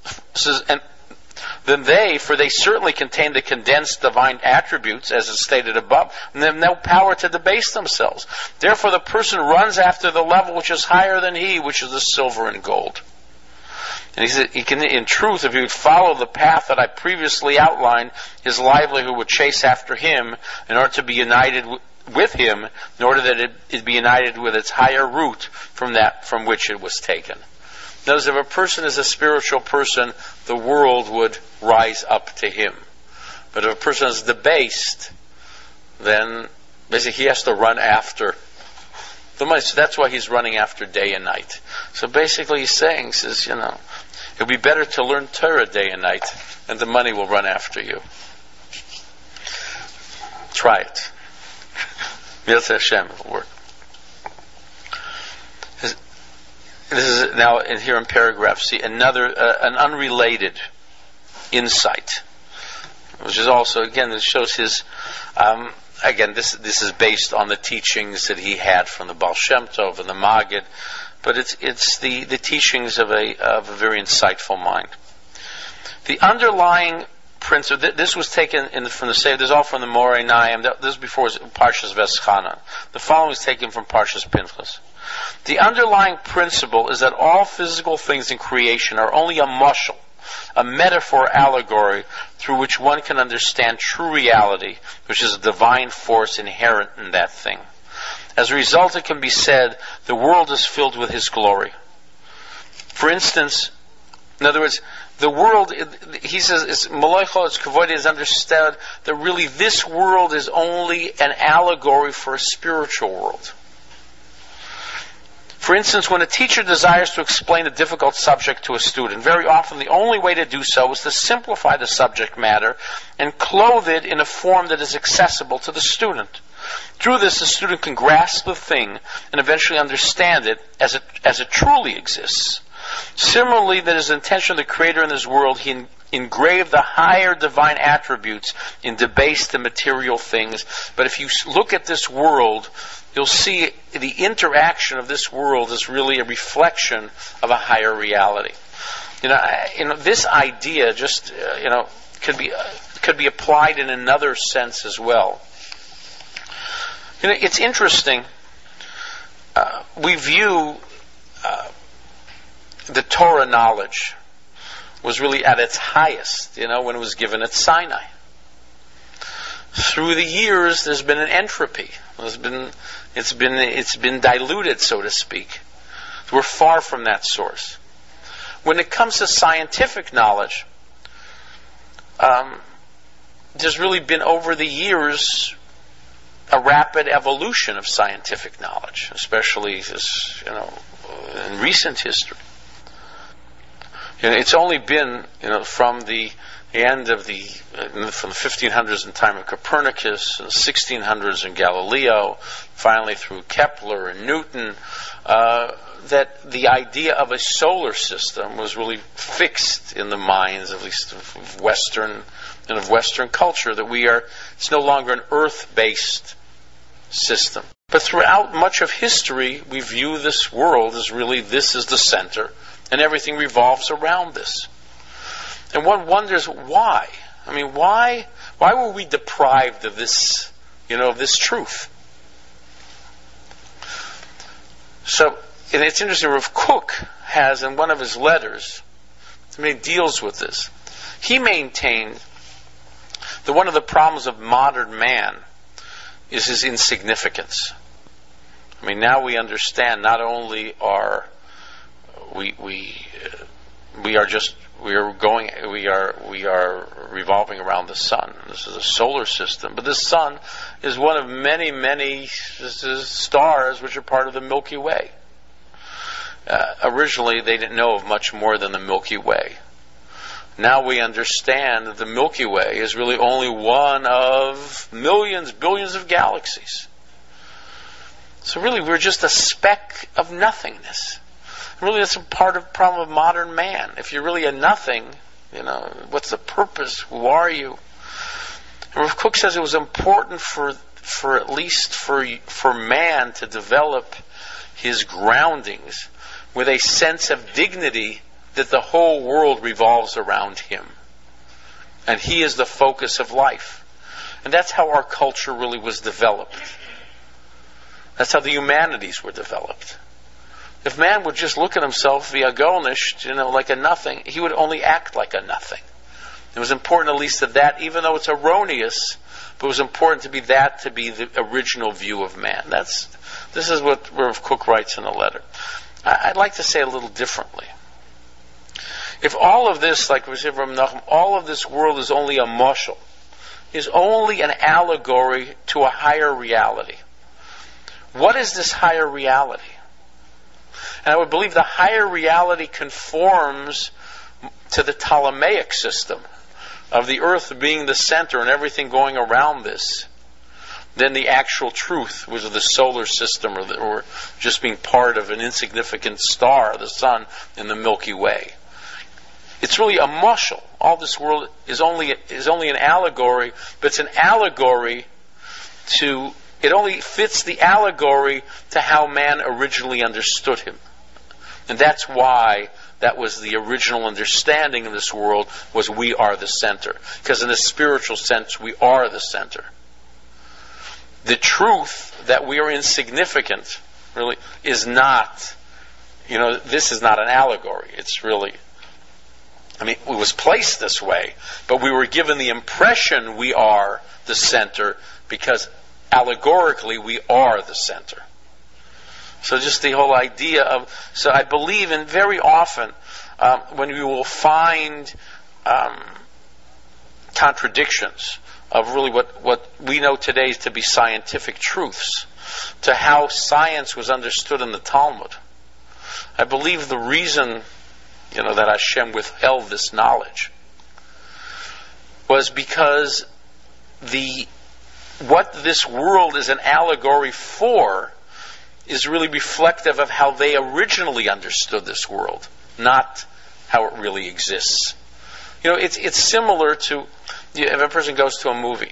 than they, for they certainly contain the condensed divine attributes, as is stated above, and they have no power to debase themselves. Therefore, the person runs after the level which is higher than he, which is the silver and gold. And he said, in truth, if he would follow the path that I previously outlined, his livelihood would chase after him in order to be united with him, in order that it be united with its higher root from that from which it was taken. Notice, if a person is a spiritual person, the world would rise up to him. But if a person is debased, then basically he has to run after the money. So that's why he's running after day and night. So basically he's saying, it would be better to learn Torah day and night, and the money will run after you. Try it. Mirza Hashem, it will work. This is now here in paragraph C, another, an unrelated insight, which is also, again, it shows his, this is based on the teachings that he had from the Baal Shem Tov and the Maggid, but it's the teachings of a very insightful mind. The underlying principle, this was taken from the Sefer, this is all from the Moreh Naim, this before was Parshas Veschanan. The following is taken from Parshas Pinchas. The underlying principle is that all physical things in creation are only a mashal, a metaphor allegory through which one can understand true reality, which is a divine force inherent in that thing. As a result, it can be said, the world is filled with His glory. For instance, in other words, the world, he says, Maloicho, its kavod is understood that really this world is only an allegory for a spiritual world. For instance, when a teacher desires to explain a difficult subject to a student, very often the only way to do so is to simplify the subject matter and clothe it in a form that is accessible to the student. Through this, the student can grasp the thing and eventually understand it as it truly exists. Similarly, that is the intention of the Creator in this world. He engraved the higher divine attributes in debased and material things. But if you look at this world, you'll see the interaction of this world is really a reflection of a higher reality. This idea just could be applied in another sense as well. It's interesting. We view the Torah knowledge was really at its highest, when it was given at Sinai. Through the years, there's been an entropy. It's been diluted, so to speak. We're far from that source. When it comes to scientific knowledge, there's really been over the years a rapid evolution of scientific knowledge, especially in recent history. It's only been from the end of from the 1500s in time of Copernicus, and the 1600s in Galileo, finally through Kepler and Newton, that the idea of a solar system was really fixed in the minds, at least of Western culture, that it's no longer an Earth-based system. But throughout much of history, we view this world as really this is the center, and everything revolves around this. And one wonders why. I mean, why were we deprived of this, of this truth? So, and it's interesting, Rav Kook has in one of his letters, he deals with this. He maintained that one of the problems of modern man is his insignificance. I mean, now we understand not only are we are revolving around the sun. This is a solar system, but this sun is one of many, many stars which are part of the Milky Way. Originally, they didn't know of much more than the Milky Way. Now we understand that the Milky Way is really only one of millions, billions of galaxies. So really, we're just a speck of nothingness. Really, that's a problem of modern man. If you're really a nothing, what's the purpose? Who are you? And Rav Kook says it was important for at least for man to develop his groundings with a sense of dignity that the whole world revolves around him. And he is the focus of life. And that's how our culture really was developed. That's how the humanities were developed. If man would just look at himself via Golnish, like a nothing, he would only act like a nothing. It was important at least that, even though it's erroneous, but it was important to be the original view of man. This is what Rav Kook writes in a letter. I'd like to say it a little differently. If all of this, like we said from Nachum, all of this world is only a mashal, is only an allegory to a higher reality. What is this higher reality? And I would believe the higher reality conforms to the Ptolemaic system of the earth being the center and everything going around this, than the actual truth, which is the solar system or just being part of an insignificant star, the sun, in the Milky Way. It's really a mashal. All this world is only an allegory, but it's an allegory it only fits the allegory to how man originally understood him. And that's why that was the original understanding of this world, was we are the center. Because in a spiritual sense, we are the center. The truth that we are insignificant really is not, this is not an allegory. It's really, it was placed this way, but we were given the impression we are the center because allegorically we are the center. So just the whole idea so I believe in very often when we will find contradictions of really what we know today to be scientific truths to how science was understood in the Talmud. I believe the reason, that Hashem withheld this knowledge was because what this world is an allegory for is really reflective of how they originally understood this world, not how it really exists. It's similar to, if a person goes to a movie,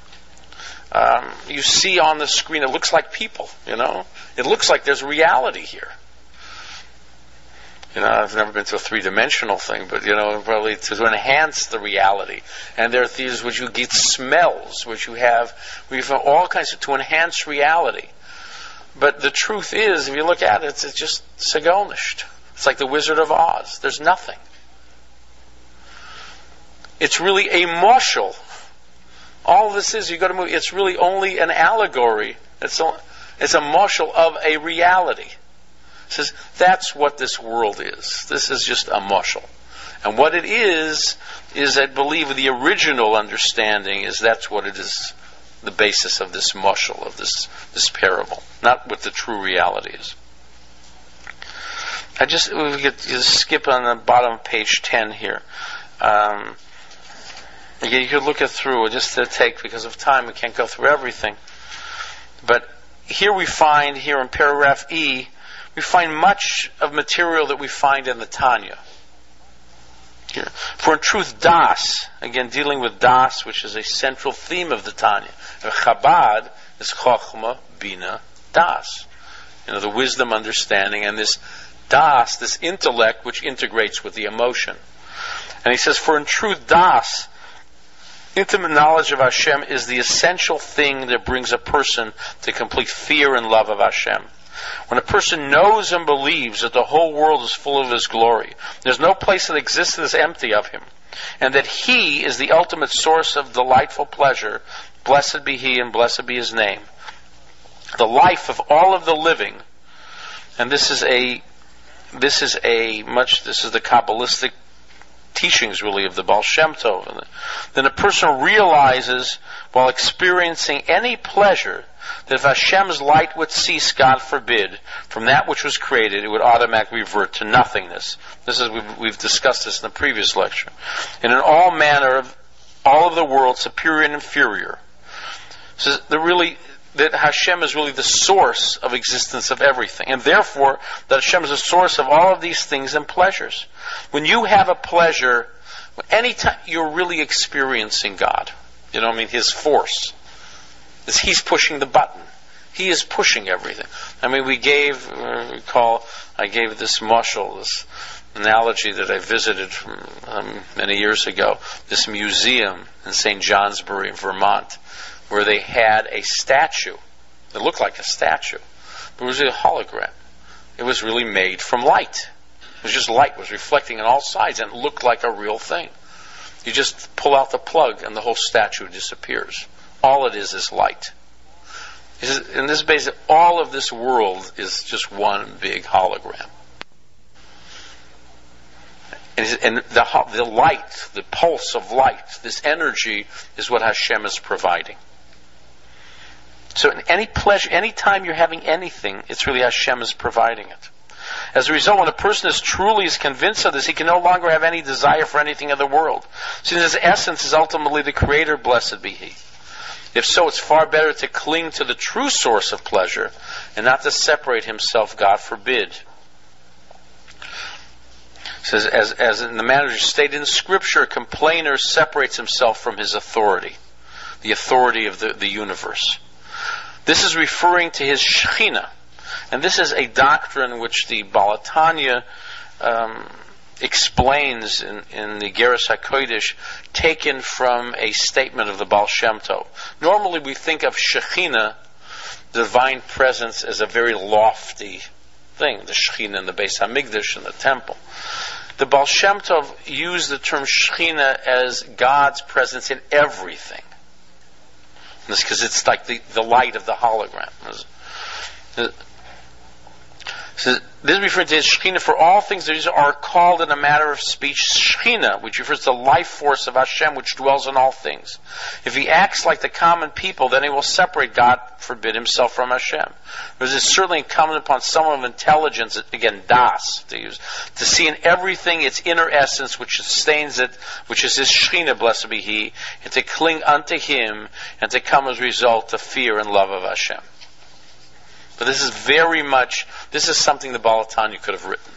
you see on the screen, it looks like people, It looks like there's reality here. I've never been to a three-dimensional thing, but, probably to enhance the reality. And there are theaters which you get smells, which we have all kinds to enhance reality. But the truth is, if you look at it, it's just Segolnisht. It's like the Wizard of Oz. There's nothing. It's really a mashal. All this is, you go to movie, it's really only an allegory. It's a mashal of a reality. It says, that's what this world is. This is just a mashal. And what it is I believe the original understanding is that's what it is, the basis of this mashal, of this parable, not what the true reality is. We could skip on the bottom of page 10 here. You could look it through, just to take, because of time, we can't go through everything. But here we find, here in paragraph E, we find much of material that we find in the Tanya. Here. For in truth, Das, again dealing with Das, which is a central theme of the Tanya. Chabad is Chochma, Bina, Das. The wisdom, understanding, and this Das, this intellect, which integrates with the emotion. And he says, for in truth, Das, intimate knowledge of Hashem, is the essential thing that brings a person to complete fear and love of Hashem. When a person knows and believes that the whole world is full of His glory, there's no place that exists that is empty of Him, and that He is the ultimate source of delightful pleasure, blessed be He and blessed be His name. The life of all of the living, and this is the Kabbalistic teachings really of the Baal Shem Tov, then a person realizes while experiencing any pleasure that if Hashem's light would cease, God forbid, from that which was created, it would automatically revert to nothingness. We've discussed this in the previous lecture. And in all manner of all of the world, superior and inferior. So that Hashem is really the source of existence of everything. And therefore, that Hashem is the source of all of these things and pleasures. When you have a pleasure, anytime you're really experiencing God, His force. He's pushing the button. He is pushing everything. I gave this mashal, this analogy that I visited from many years ago, this museum in St. Johnsbury, Vermont, where they had a statue. It looked like a statue, but it was a hologram. It was really made from light. It was just light. It was reflecting on all sides, and it looked like a real thing. You just pull out the plug, and the whole statue disappears. All it is light. In this base, all of this world is just one big hologram. And the light, the pulse of light, this energy is what Hashem is providing. So in any pleasure, any time you're having anything, it's really Hashem is providing it. As a result, when a person is truly convinced of this, he can no longer have any desire for anything in the world. Since his essence is ultimately the Creator, blessed be He. If so, it's far better to cling to the true source of pleasure and not to separate himself, God forbid. It says, as in the manner stated in Scripture, a complainer separates himself from his authority, the authority of the universe. This is referring to his Shekhinah. And this is a doctrine which the Baal HaTanya explains in the Geras HaKodesh, taken from a statement of the Baal Shem Tov. Normally we think of Shekhinah, the divine presence, as a very lofty thing, the Shekhinah in the Beis HaMikdash, in the temple. The Baal Shem Tov used the term Shekhinah as God's presence in everything. Because it's like the light of the hologram. So this refers to Shekhinah. For all things that are called in a matter of speech Shekhinah, which refers to the life force of Hashem, which dwells in all things. If he acts like the common people, then he will separate, God forbid, himself from Hashem. Because it's certainly incumbent upon someone of intelligence, again, Das, to see in everything its inner essence, which sustains it, which is his Shekhinah, blessed be He, and to cling unto Him, and to come as a result to fear and love of Hashem. But this is something the Baal HaTanya could have written.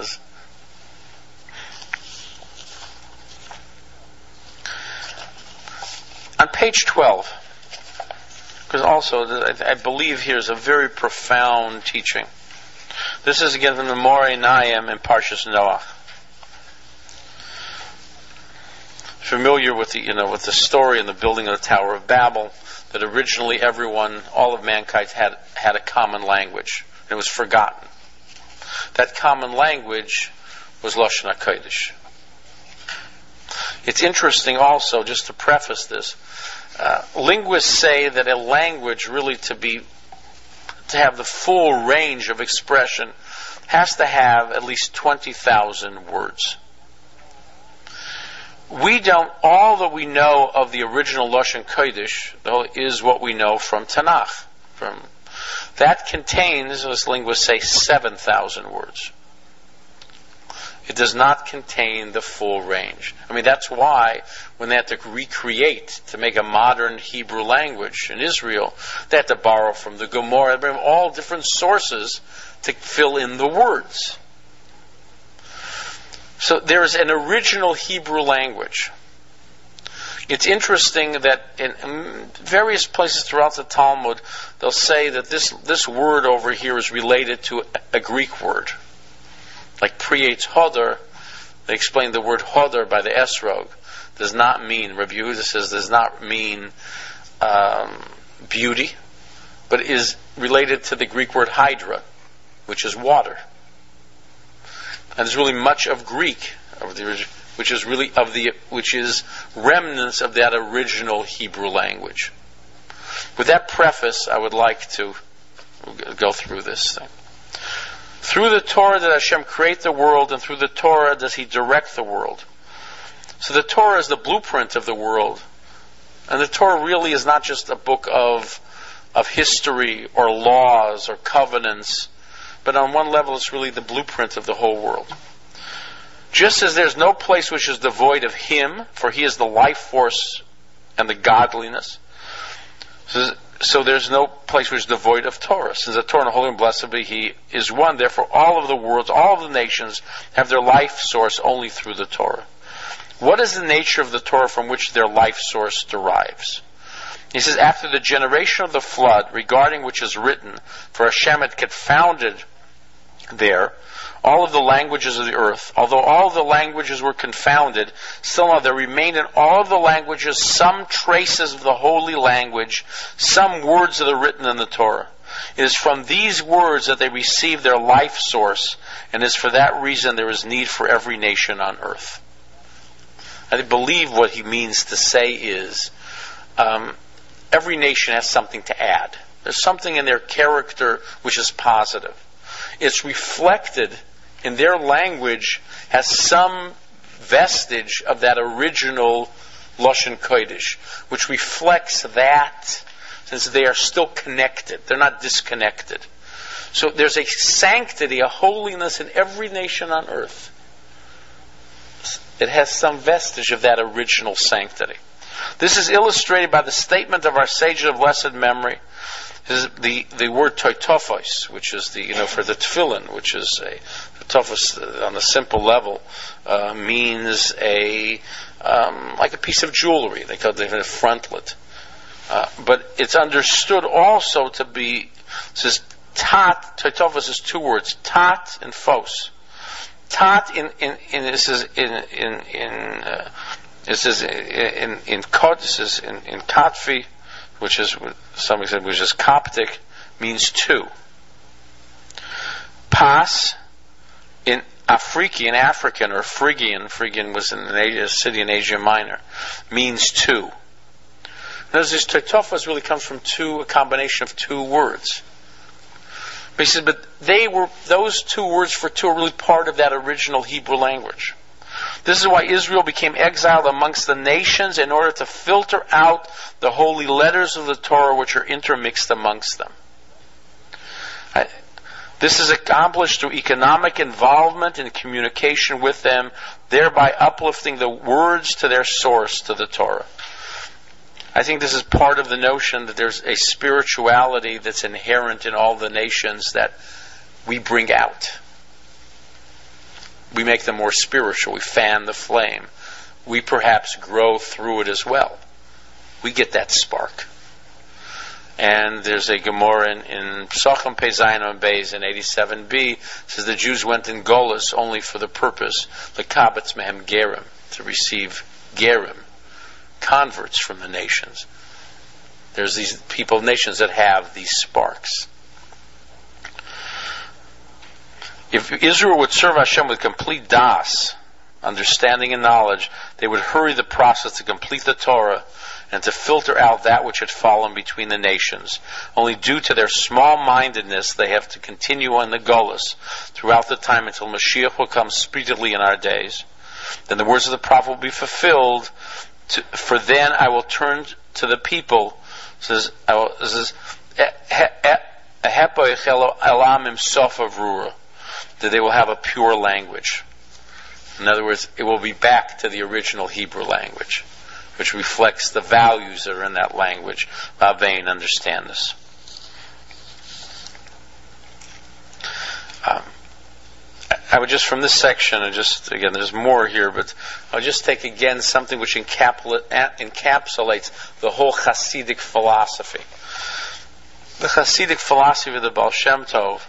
On page 12, because also I believe here is a very profound teaching. This is again from the Moreh Nayim in Parshas Noach. Familiar with the story and the building of the Tower of Babel, that originally all of mankind had a common language. It was forgotten. That common language was Lashon HaKodesh. It's interesting also, just to preface this, linguists say that a language really to have the full range of expression has to have at least 20,000 words. all that we know of the original Lashon Kodesh, though, is what we know from Tanakh. That contains, as linguists say, 7,000 words. It does not contain the full range. I mean, that's why when they had to recreate to make a modern Hebrew language in Israel, they had to borrow from the Gemara, from all different sources to fill in the words. So there's an original Hebrew language. It's interesting that in various places throughout the Talmud, they'll say that this word over here is related to a Greek word. Like Prietz Hodor, they explain the word Hodor by the Esrog does not mean, Rabbi Yehuda says, does not mean beauty, but is related to the Greek word hydra, which is water. And there's really much of Greek, which is remnants of that original Hebrew language. With that preface, I would like to go through this thing. Through the Torah did Hashem create the world, and through the Torah does He direct the world. So the Torah is the blueprint of the world. And the Torah really is not just a book of history or laws or covenants, but on one level it's really the blueprint of the whole world. Just as there's no place which is devoid of Him, for He is the life force and the godliness, so there's no place which is devoid of Torah. Since the Torah and Holy and Blessed be He is one, therefore all of the worlds, all of the nations have their life source only through the Torah. What is the nature of the Torah from which their life source derives? He says, after the generation of the flood, regarding which is written, for Hashem had confounded there all of the languages of the earth. Although all of the languages were confounded, still now there remained in all of the languages some traces of the holy language, some words that are written in the Torah. It is from these words that they receive their life source, and it is for that reason there is need for every nation on earth. I believe what he means to say is, every nation has something to add. There's something in their character which is positive. It's reflected in their language, has some vestige of that original Lashon Kodesh, which reflects that, since they are still connected. They're not disconnected. So there's a sanctity, a holiness in every nation on earth. It has some vestige of that original sanctity. This is illustrated by the statement of our sages of blessed memory. The word toitofos, which is for the tefillin, which is toitofos on a simple level, means like a piece of jewelry. They call it a frontlet. But it's understood also to be, it says tat, toitofos is two words, tat and phos. Tat in Katfi, which is somebody said which is Coptic, means two. Pas in African or Phrygian was in a city in Asia Minor, means two. Notice this toitofos really comes from a combination of two words. But he said, but those two words for two are really part of that original Hebrew language. This is why Israel became exiled amongst the nations in order to filter out the holy letters of the Torah which are intermixed amongst them. This is accomplished through economic involvement and communication with them, thereby uplifting the words to their source, to the Torah. I think this is part of the notion that there's a spirituality that's inherent in all the nations that we bring out. We make them more spiritual. We fan the flame. We perhaps grow through it as well. We get that spark. And there's a Gemara in Psachim Pei Zayin and Beis in 87b, says the Jews went in Golus only for the purpose, lekabetz mehem gerim, to receive gerim, converts from the nations. There's these people, nations that have these sparks. If Israel would serve Hashem with complete das, understanding and knowledge, they would hurry the process to complete the Torah and to filter out that which had fallen between the nations. Only due to their small-mindedness, they have to continue on the Golus throughout the time until Mashiach will come speedily in our days. then the words of the prophet will be fulfilled. For then I will turn to the people. Says that they will have a pure language. In other words, it will be back to the original Hebrew language, which reflects the values that are in that language. Vavein, understand this. I would just, from this section, and just, again, there's more here, but I'll just take again something which encapsulates the whole Hasidic philosophy. The Hasidic philosophy of the Baal Shem Tov,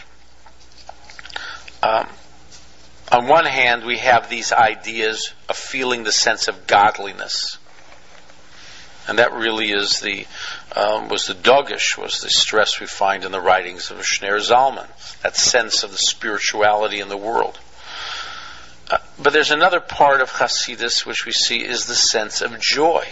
on one hand, we have these ideas of feeling the sense of godliness. And that really is was the dogish, was the stress we find in the writings of Shneir Zalman, that sense of the spirituality in the world. But there's another part of Hasidus which we see is the sense of joy.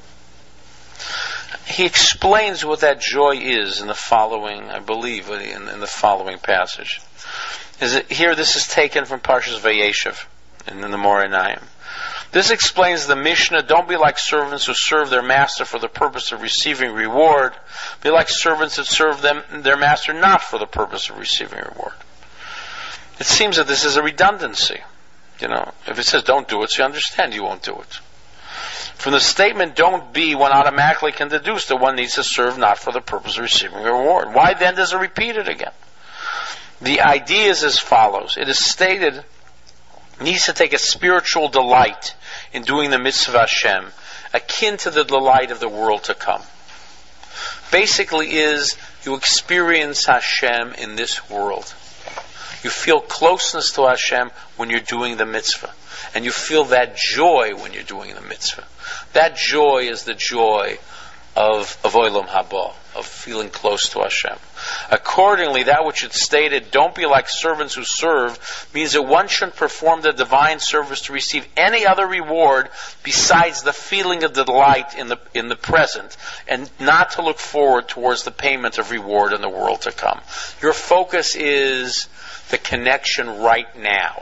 He explains what that joy is in the following, I believe, in the following passage. Here, this is taken from Parshas Vayeshev in the Moreh Neim. This explains the Mishnah, don't be like servants who serve their master for the purpose of receiving reward. Be like servants that serve their master not for the purpose of receiving reward. It seems that this is a redundancy. If it says don't do it, so you understand you won't do it. From the statement don't be, one automatically can deduce that one needs to serve not for the purpose of receiving a reward. Why then does it repeat it again? The idea is as follows. It is stated, needs to take a spiritual delight in doing the mitzvah Hashem, akin to the delight of the world to come. Basically is, you experience Hashem in this world. You feel closeness to Hashem when you're doing the mitzvah. And you feel that joy when you're doing the mitzvah. That joy is the joy of Olam Haba, of feeling close to Hashem. Accordingly, that which is stated, don't be like servants who serve, means that one shouldn't perform the divine service to receive any other reward besides the feeling of delight in the present, and not to look forward towards the payment of reward in the world to come. Your focus is the connection right now.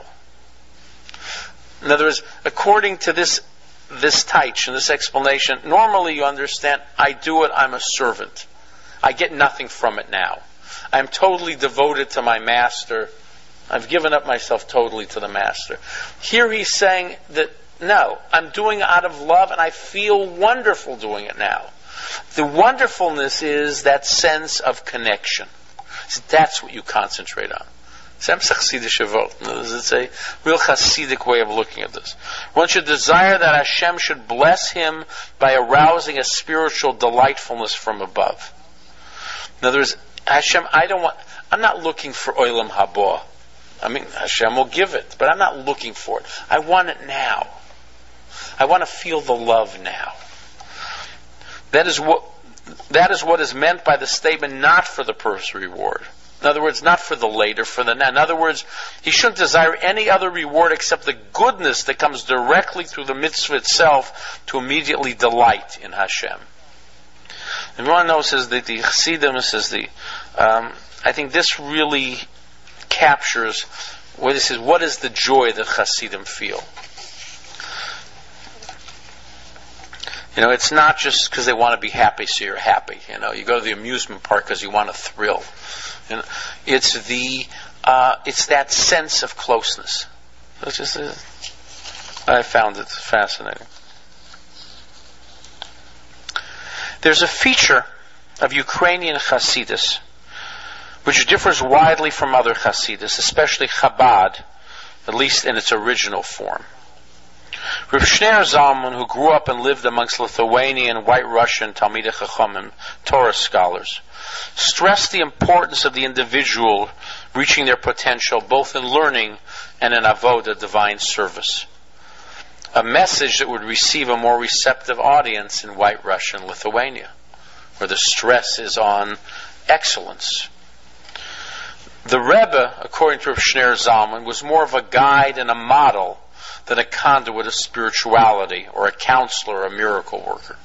In other words, according to this taich and this explanation, normally you understand, I do it, I'm a servant. I get nothing from it now. I'm totally devoted to my master. I've given up myself totally to the master. Here he's saying that, no, I'm doing it out of love and I feel wonderful doing it now. The wonderfulness is that sense of connection. So that's what you concentrate on. It's a real Hasidic way of looking at this. One should desire that Hashem should bless him by arousing a spiritual delightfulness from above. In other words, Hashem, I'm not looking for Olam Haba. I mean, Hashem will give it, but I'm not looking for it. I want it now. I want to feel the love now. That is what is meant by the statement, not for the purpose of reward. In other words, not for the later, for the now. In other words, he shouldn't desire any other reward except the goodness that comes directly through the mitzvah itself to immediately delight in Hashem. Everyone knows that the Chassidim says I think this really captures what this is. What is the joy that Chassidim feel? It's not just because they want to be happy, so you're happy. You go to the amusement park because you want a thrill. It's that sense of closeness. I found it fascinating. There's a feature of Ukrainian Hasidus which differs widely from other Hasidus, especially Chabad, at least in its original form. Rav Shneir Zalman, who grew up and lived amongst Lithuanian, White Russian, Talmidei Chachamim, Torah scholars, stressed the importance of the individual reaching their potential both in learning and in avoda, divine service. A message that would receive a more receptive audience in White Russia and Lithuania, where the stress is on excellence. The Rebbe, according to Rav Shneir Zalman, was more of a guide and a model than a conduit of spirituality or a counselor or a miracle worker.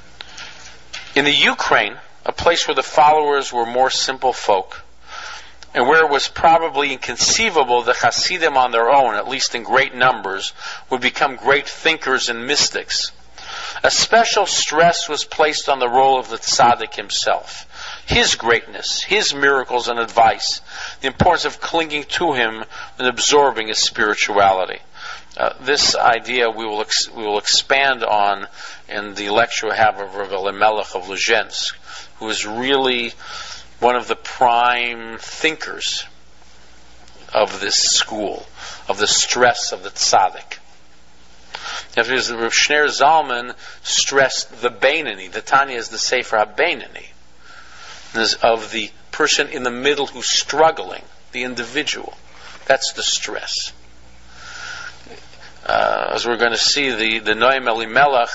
In the Ukraine, a place where the followers were more simple folk, and where it was probably inconceivable that Hasidim on their own, at least in great numbers, would become great thinkers and mystics, a special stress was placed on the role of the tzaddik himself, his greatness, his miracles and advice, the importance of clinging to him and absorbing his spirituality. This idea we will expand on in the lecture we have of Rav Elimelech of Lezhensk, who is really one of the prime thinkers of this school, of the stress of the tzaddik. Rav Shneur Zalman stressed the Beinoni. The Tanya is the Sefer HaBeinoni, of the person in the middle who's struggling, the individual. That's the stress. As we're going to see, the Noam Elimelech,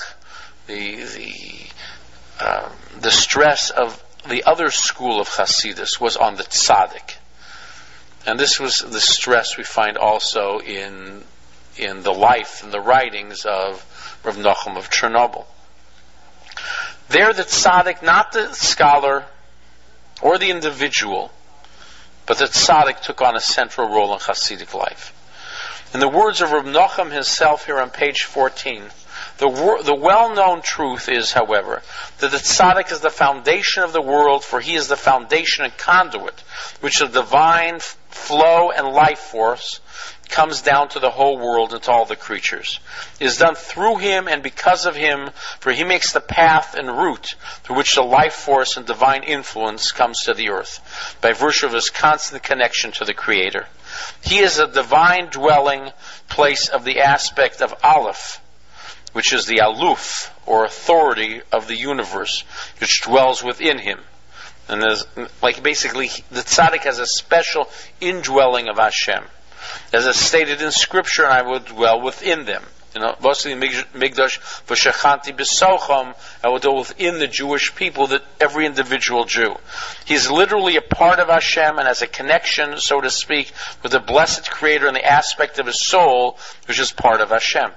the stress of the other school of Hasidus was on the tzaddik, and this was the stress we find also in the life and the writings of Rav Nachum of Chernobyl. There, the tzaddik, not the scholar or the individual, but the tzaddik took on a central role in Hasidic life. In the words of Rav Nachum himself here on page 14, the well-known truth is, however, that the tzaddik is the foundation of the world, for he is the foundation and conduit, which the divine flow and life force comes down to the whole world and to all the creatures. It is done through him and because of him, for he makes the path and route through which the life force and divine influence comes to the earth, by virtue of his constant connection to the Creator. He is a divine dwelling place of the aspect of Aleph, which is the Aluf, or authority of the universe, which dwells within him. And there's, basically, the tzaddik has a special indwelling of Hashem. As is stated in Scripture, and I will dwell within them. Mostly Migdash v'shechanti b'socham, I will dwell within the Jewish people, that every individual Jew. He's literally a part of Hashem and has a connection, so to speak, with the blessed Creator in the aspect of his soul, which is part of Hashem.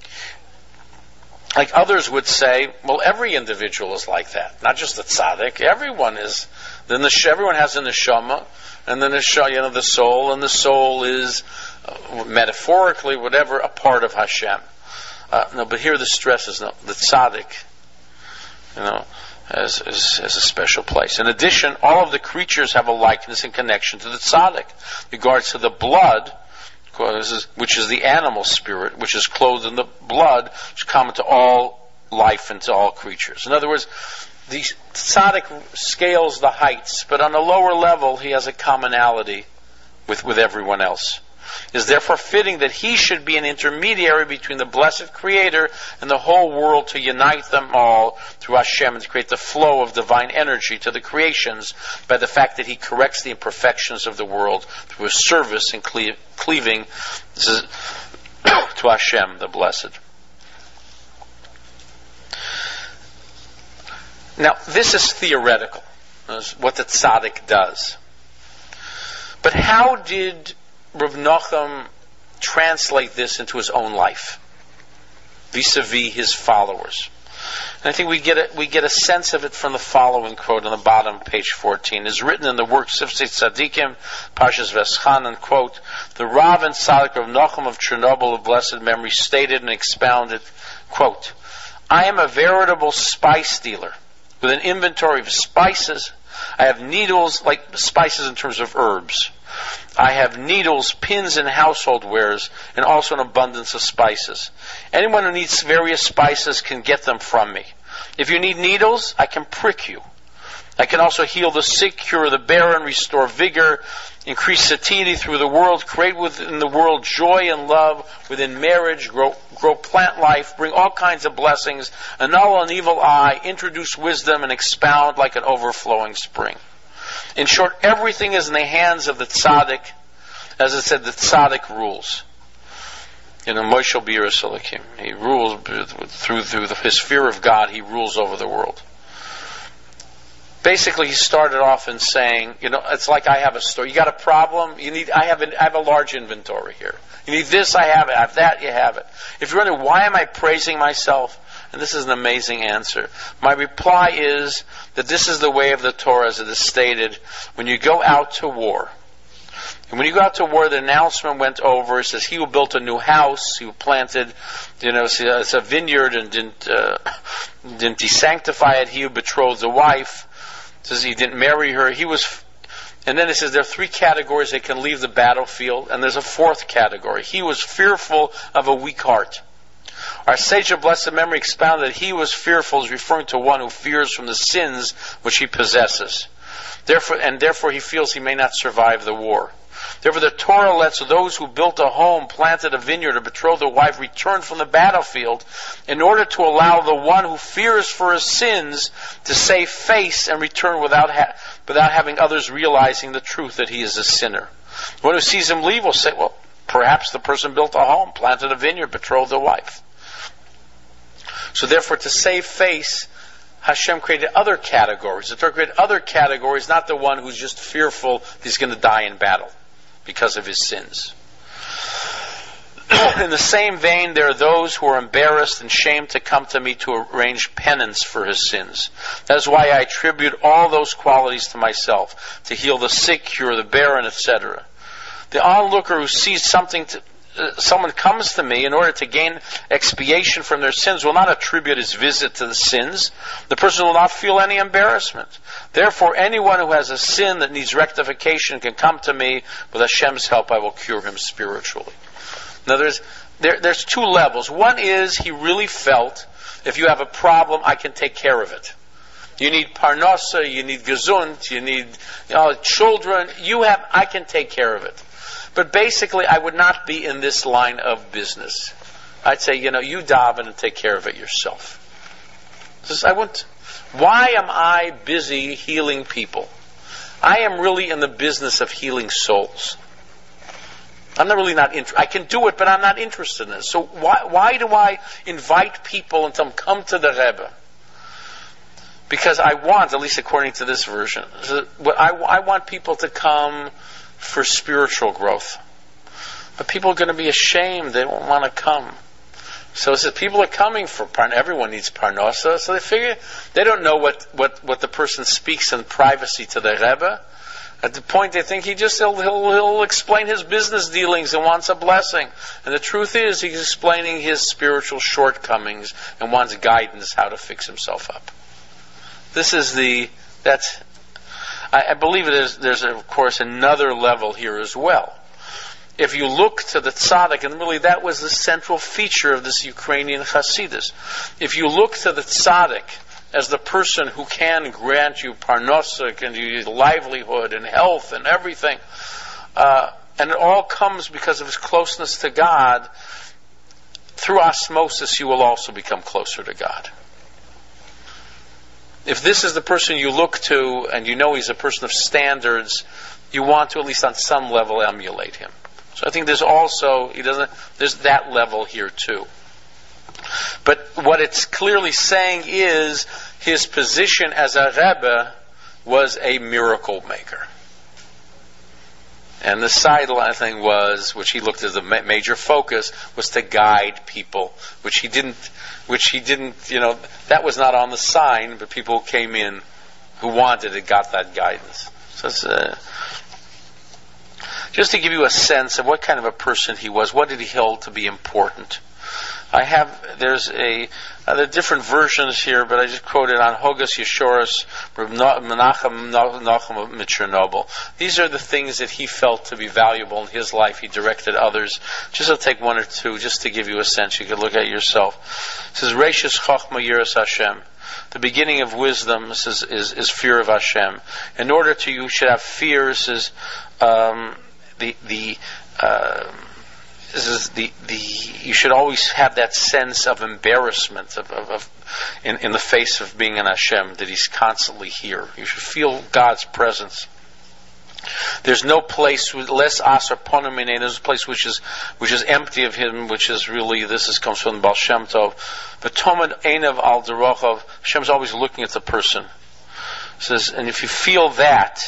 Like others would say, well, every individual is like that, not just the tzaddik. Everyone has a neshama, and then the soul, and the soul is metaphorically, whatever, a part of Hashem. No, but here the stress is the tzaddik, has a special place. In addition, all of the creatures have a likeness and connection to the tzaddik. In regards to the blood, which is the animal spirit, which is clothed in the blood, which is common to all life and to all creatures. In other words, the tzaddik scales the heights, but on a lower level he has a commonality with everyone else. It is therefore fitting that he should be an intermediary between the blessed Creator and the whole world, to unite them all through Hashem and to create the flow of divine energy to the creations by the fact that he corrects the imperfections of the world through his service and cleaving to Hashem, the Blessed. Now, this is theoretical, what the tzaddik does. But how did Rav Nachum translate this into his own life, vis-a-vis his followers? And I think we get a sense of it from the following quote on the bottom, page 14. It's written in the work Sifsei Tzadikim, Parshas Veschanan, quote, the Rav and Tzaddik Rav Nachum of Chernobyl of blessed memory stated and expounded, quote, I am a veritable spice dealer with an inventory of spices. I have needles, like spices in terms of herbs. I have needles, pins, and household wares, and also an abundance of spices. Anyone who needs various spices can get them from me. If you need needles, I can prick you. I can also heal the sick, cure the barren, restore vigor, increase satiety through the world, create within the world joy and love, within marriage, grow plant life, bring all kinds of blessings, annul an evil eye, introduce wisdom, and expound like an overflowing spring. In short, everything is in the hands of the tzaddik. As I said, the tzaddik rules. Moshe Biras Elikim, he rules through his fear of God. He rules over the world. Basically, he started off in saying, it's like I have a store. You got a problem? I have a large inventory here. You need this? I have it. I have that? You have it. If you're wondering, why am I praising myself? And this is an amazing answer. My reply is that this is the way of the Torah as it is stated. When you go out to war, And when you go out to war, the announcement went over. It says, he who built a new house, he who planted, it's a vineyard and didn't desanctify it. He who betrothed a wife, it says he didn't marry her. And then it says there are 3 categories that can leave the battlefield, and there's a 4th category. He was fearful of a weak heart. Our sage of blessed memory expounded that he who was fearful is referring to one who fears from the sins which he possesses. Therefore he feels he may not survive the war. Therefore the Torah lets those who built a home, planted a vineyard, or betrothed a wife return from the battlefield in order to allow the one who fears for his sins to save face and return without having others realizing the truth that he is a sinner. The one who sees him leave will say, well, perhaps the person built a home, planted a vineyard, betrothed a wife. So therefore, to save face, Hashem created other categories. The Torah created other categories, not the one who's just fearful he's going to die in battle because of his sins. In the same vein, there are those who are embarrassed and shamed to come to me to arrange penance for his sins. That is why I attribute all those qualities to myself, to heal the sick, cure the barren, etc. The onlooker who sees someone comes to me in order to gain expiation from their sins will not attribute his visit to the sins. The person will not feel any embarrassment. Therefore, anyone who has a sin that needs rectification can come to me. With Hashem's help, I will cure him spiritually. Now, there's 2 levels. One is he really felt, if you have a problem, I can take care of it. You need parnasa, you need gesund, you need children. I can take care of it. But basically, I would not be in this line of business. I'd say, you daven and take care of it yourself. I wouldn't. Why am I busy healing people? I am really in the business of healing souls. I'm not really I can do it, but I'm not interested in it. So why do I invite people and tell them, come to the Rebbe? Because I want, at least according to this version, I want people to come for spiritual growth. But people are going to be ashamed. They won't want to come. So it says people are coming for everyone needs parnasa. So they figure they don't know what the person speaks in privacy to the Rebbe. At the point they think he'll explain his business dealings and wants a blessing. And the truth is he's explaining his spiritual shortcomings and wants guidance how to fix himself up. I believe there's of course another level here as well. If you look to the tzaddik, and really that was the central feature of this Ukrainian Hasidus. If you look to the tzaddik as the person who can grant you parnosa and you livelihood and health and everything, and it all comes because of his closeness to God, through osmosis you will also become closer to God. If this is the person you look to and you know he's a person of standards, you want to at least on some level emulate him. So I think there's that level here too. But what it's clearly saying is his position as a Rebbe was a miracle maker. And the sideline thing was, which he looked as a major focus, was to guide people, which he didn't, that was not on the sign, but people who came in who wanted it got that guidance. So it's, just to give you a sense of what kind of a person he was, what did he hold to be important. There are different versions here, but I just quoted on Hogas Yeshoros, Menachem Nachum of Chernobyl. These are the things that he felt to be valuable in his life. He directed others. Just I'll take 1 or 2, just to give you a sense. You can look at yourself. It says, Reishis Chochma Yiras Hashem. The beginning of wisdom is fear of Hashem. In order to, you should have fear. This is you should always have that sense of embarrassment in the face of being in Hashem, that He's constantly here. You should feel God's presence. There's no place less asar ponim. There's a place which is empty of Him, which is really comes from the Baal Shem Tov. But Tomad Einav al Derochav, Hashem's always looking at the person. It says, and if you feel that,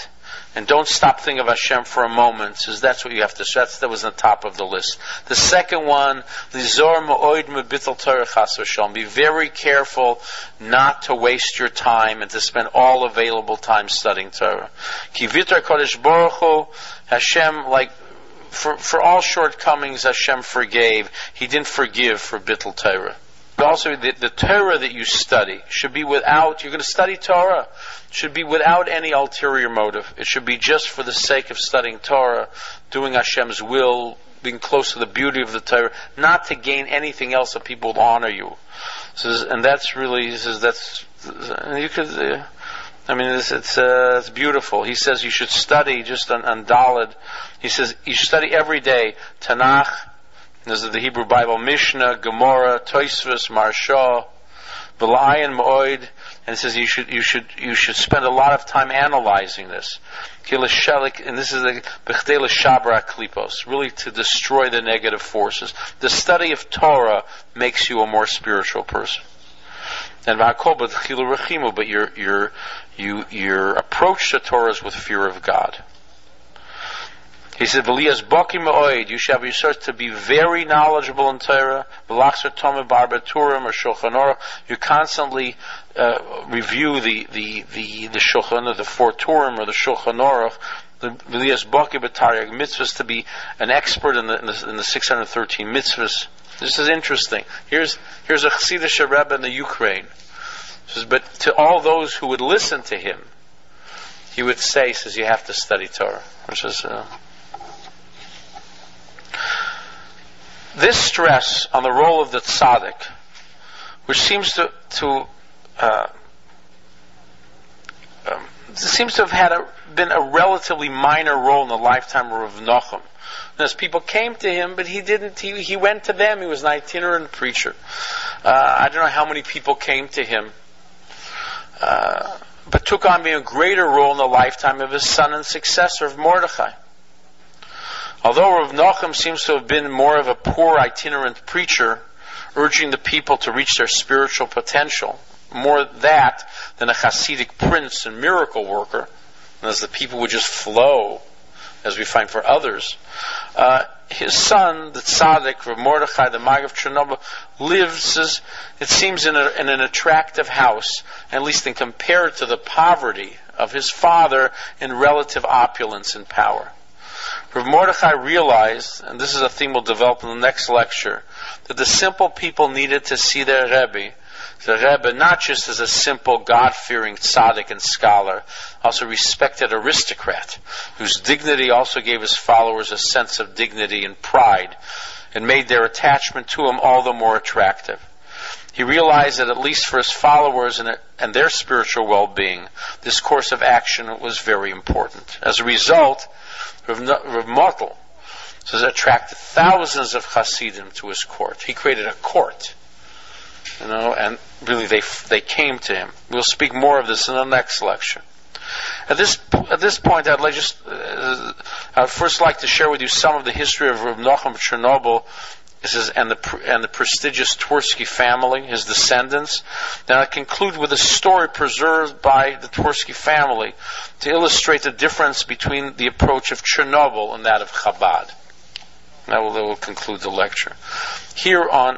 and don't stop thinking of Hashem for a moment. Says that's what you have to. That was on the top of the list. The second one, Lizor Ma'oid Mebitul Torah Chas v'Shalom. Be very careful not to waste your time and to spend all available time studying Torah. Ki Vitar Kodesh Baruch Hu, Hashem, like for all shortcomings, Hashem forgave. He didn't forgive for Bittul Torah. Also, the Torah that you study should be without, you're going to study Torah, should be without any ulterior motive. It should be just for the sake of studying Torah, doing Hashem's will, being close to the beauty of the Torah, not to gain anything else that people will honor you. Says, and that's really, he says, that's, you could, it's beautiful. He says you should study just on Daled. He says you should study every day Tanakh. This is the Hebrew Bible, Mishnah, Gemara, Tosfos, Maharsha, V'la'ayin Ma'oid, and it says you should spend a lot of time analyzing this. And this is the B'chdei l'shabra klipos, really to destroy the negative forces. The study of Torah makes you a more spiritual person. And but your approach to Torah is with fear of God. He said, "V'liyas baki ma'oid." You shall be sure to be very knowledgeable in Torah. V'lachzer tomeh barba turim or Shulchan Aruch. You constantly review the Shulchan, the 4 Turim or the Shulchan Aruch. V'liyas baki b'taryag mitzvahs, to be an expert in the 613 mitzvahs. This is interesting. Here's a Chassidish Rebbe in the Ukraine. Says, but to all those who would listen to him, he would say, says, you have to study Torah. Which is this stress on the role of the tzaddik, which seems to have been a relatively minor role in the lifetime of Rav Nachum. As people came to him, but he didn't. He went to them. He was an itinerant preacher. I don't know how many people came to him, but took on being a greater role in the lifetime of his son and successor, of Mordechai. Although Rav Nachum seems to have been more of a poor itinerant preacher, urging the people to reach their spiritual potential, more that than a Hasidic prince and miracle worker, as the people would just flow, as we find for others. His son, the tzaddik, Rav Mordechai, the Mag of Chernobyl, lives, it seems, in an attractive house, at least in compared to the poverty of his father, in relative opulence and power. Rav Mordechai realized, and this is a theme we'll develop in the next lecture, that the simple people needed to see their Rebbe, not just as a simple God-fearing tzaddik and scholar, also respected aristocrat, whose dignity also gave his followers a sense of dignity and pride, and made their attachment to him all the more attractive. He realized that at least for his followers and their spiritual well-being, this course of action was very important. As a result, Rav Motel attracted thousands of Hasidim to his court. He created a court, and really they came to him. We'll speak more of this in the next lecture. At this point, I'd first like to share with you some of the history of Rav Nachum of Chernobyl, and the prestigious Twersky family, his descendants. Then I conclude with a story preserved by the Twersky family to illustrate the difference between the approach of Chernobyl and that of Chabad. That will conclude the lecture. Here on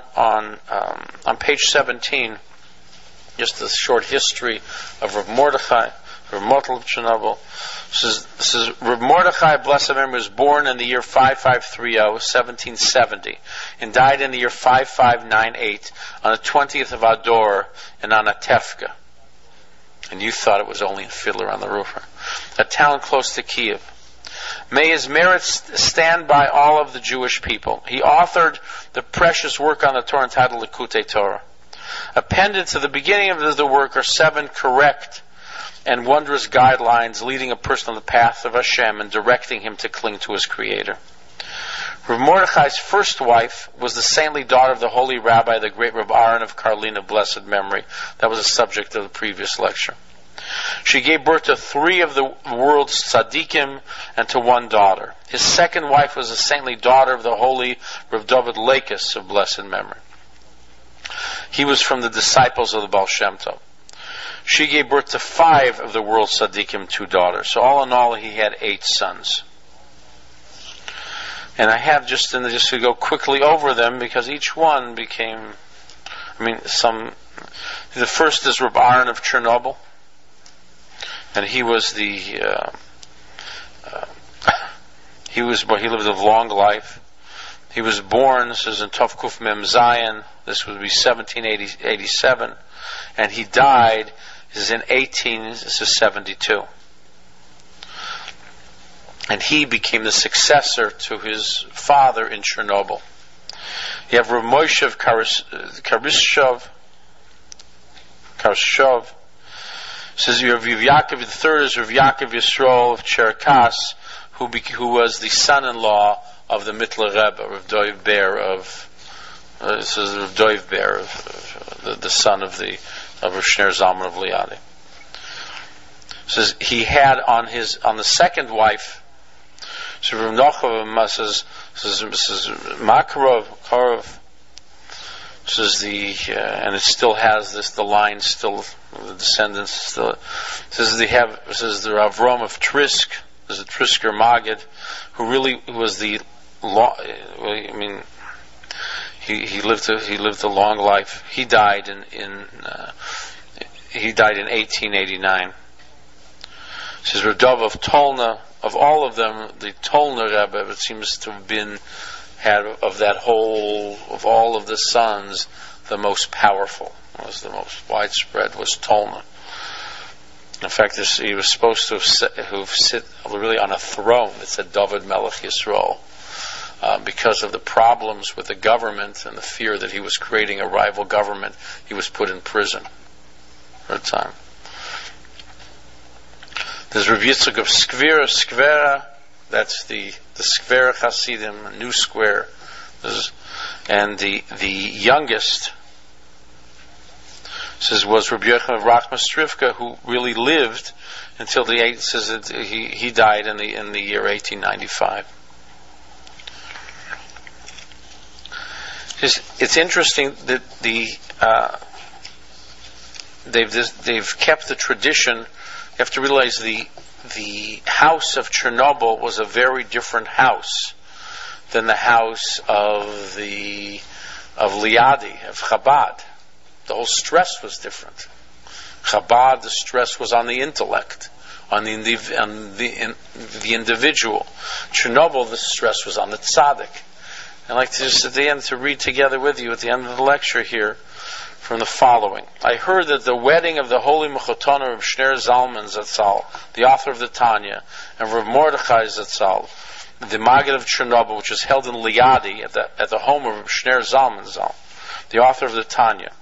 page 17, just a short history of Rav Mordechai, Rav Motel of Chernobyl. This is Rav Mordechai, blessed memory, was born in the year 5530, 1770, and died in the year 5598 on the 20th of Ador in Anatevka. And you thought it was only in Fiddler on the Roof, a town close to Kiev. May his merits stand by all of the Jewish people. He authored the precious work on the Torah entitled Likutei Torah. Appended to the beginning of the work are 7 correct and wondrous guidelines leading a person on the path of Hashem and directing him to cling to his Creator. Rav Mordechai's first wife was the saintly daughter of the holy rabbi, the great Rav Aaron of Karlin of blessed memory. That was the subject of the previous lecture. She gave birth to 3 of the world's tzaddikim and to 1 daughter. His second wife was the saintly daughter of the holy Rav David Lakis of blessed memory. He was from the disciples of the Baal Shem Tov. She gave birth to 5 of the world's tzaddikim, 2 daughters. So all in all, he had 8 sons. And I have just to go quickly over them, because each one became, the first is Reb Aaron of Chernobyl, and he was he lived a long life. He was born, this is in Tov Kuf Mem Zayin, this would be 1787, and he died, this is in 1872. And he became the successor to his father in Chernobyl. You have Rav Moshe of Karishov. Says you have Rav Yaakov, the third is Rav Yaakov Yisrael of Cherkas, who was the son-in-law of the Mittler Rebbe, Rav Doiv Ber this is Rav Doiv Ber, the son of Rav Shner Zalman of Liadi. Says he had on the second wife. So Rav Nochov says Makarov says and it still has this, the line still, the descendants still, says the Avram of Trisk, there's a Trisker Magid, who was the law, he lived a long life. He died in 1889. Says Radov of Tolna. Of all of them, the Tolna Rebbe, it seems to have had of that whole, of all of the sons, the most powerful, was the most widespread, was Tolna. In fact, he was supposed to have sit really on a throne. It said David Melech Yisrael. Because of the problems with the government and the fear that he was creating a rival government, he was put in prison for a time. There's Rav Yitzchak of Skvera, that's the Skvera Hasidim, a new square. And the youngest was Rabbi Yochanan of Rachmastrivka, who really lived until says that he died in the year 1895. It's interesting that they've kept the tradition. You have to realize the house of Chernobyl was a very different house than the house of Liadi, of Chabad. The whole stress was different. Chabad, the stress was on the intellect, on the individual. Chernobyl, the stress was on the tzaddik. I'd like to just at the end to read together with you at the end of the lecture here from the following. I heard that the wedding of the holy Mechotoner of Shner Zalman Zatzal, the author of the Tanya, and Rav Mordechai Zatzal, the Maggid of Chernobyl, which was held in Liadi at the home of Shner Zalman Zal, the author of the Tanya.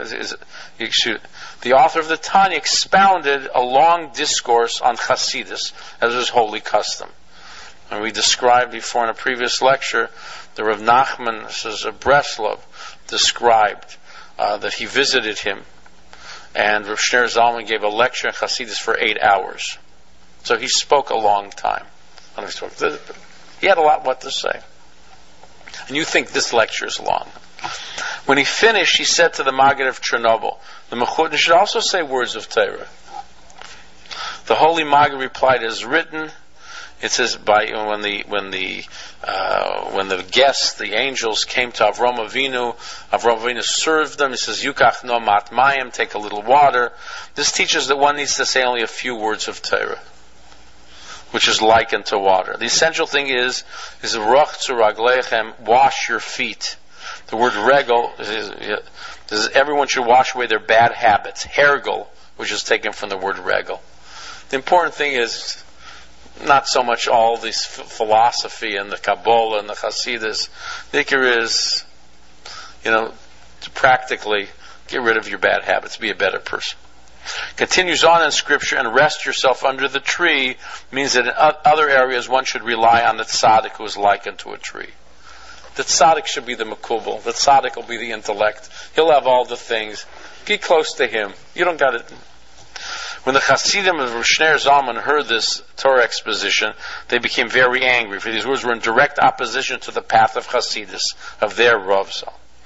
The author of the Tanya expounded a long discourse on Chasidus as his holy custom. And we described before in a previous lecture, the Rav Nachman, this is a Breslov, described that he visited him, and Rav Shner Zalman gave a lecture in Chasidus for 8 hours. So he spoke a long time. He had a lot what to say. And you think this lecture is long. When he finished, he said to the Maggid of Chernobyl, the Mechutton should also say words of Torah. The holy Maggid replied, as written. It says when the guests, the angels, came to Avram Avinu served them. He says, "Yukach no mat mayim," take a little water. This teaches that one needs to say only a few words of Torah, which is likened to water. The essential thing is "Rochzu raglechem," wash your feet. The word regel is everyone should wash away their bad habits. Hergel, which is taken from the word regel. The important thing is not so much all this philosophy and the Kabbalah and the Hasidus. The ikar is, to practically get rid of your bad habits, be a better person. Continues on in Scripture, and rest yourself under the tree means that in other areas one should rely on the tzaddik who is likened to a tree. The tzaddik should be the makubal. The tzaddik will be the intellect. He'll have all the things. Get close to him. You don't got it. When the Hasidim of Rav Shner Zalman heard this Torah exposition, they became very angry, for these words were in direct opposition to the path of Hasidus, of their Rav Zal.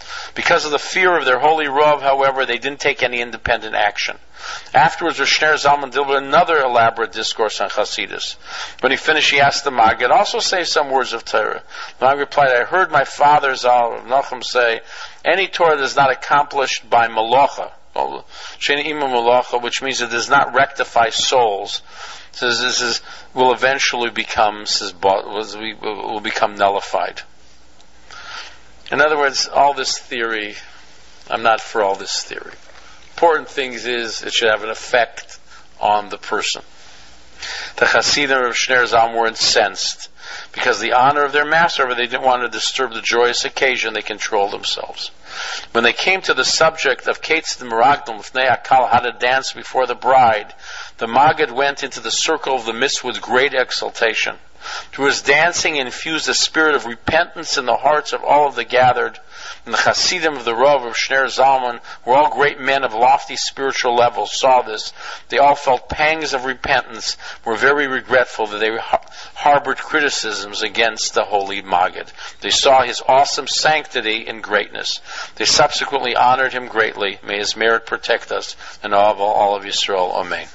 Because of the fear of their holy Rav, however, they didn't take any independent action. Afterwards, Rav Shner Zalman delivered another elaborate discourse on Hasidus. When he finished, he asked the Maggid, also say some words of Torah. The Maggid replied, I heard my father Zal Rav Nachum say, any Torah that is not accomplished by malacha, which means it does not rectify souls, says this will eventually become will become nullified. In other words, all this theory, I'm not for all this theory. Important thing is it should have an effect on the person. The Hasidim of Shner Zalman were incensed because the honor of their master, but they didn't want to disturb the joyous occasion, they controlled themselves. When they came to the subject of Kates the Meragdom, Lifnei Akal, how to dance before the bride, the Maggid went into the circle of the midst with great exultation. Through his dancing, infused a spirit of repentance in the hearts of all of the gathered. And the Hasidim of the Rav of Shner Zalman, who were all great men of lofty spiritual levels, saw this. They all felt pangs of repentance, were very regretful that they harbored criticisms against the holy Maggid. They saw his awesome sanctity and greatness. They subsequently honored him greatly. May his merit protect us and all of Yisrael. Amen.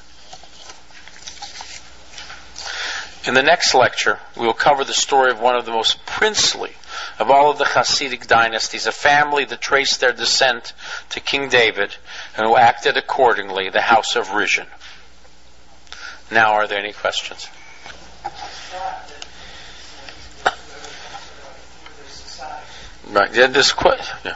In the next lecture, we will cover the story of one of the most princely of all of the Hasidic dynasties, a family that traced their descent to King David and who acted accordingly, the House of Rishon. Now, are there any questions? Right. Yeah, this question. Yeah.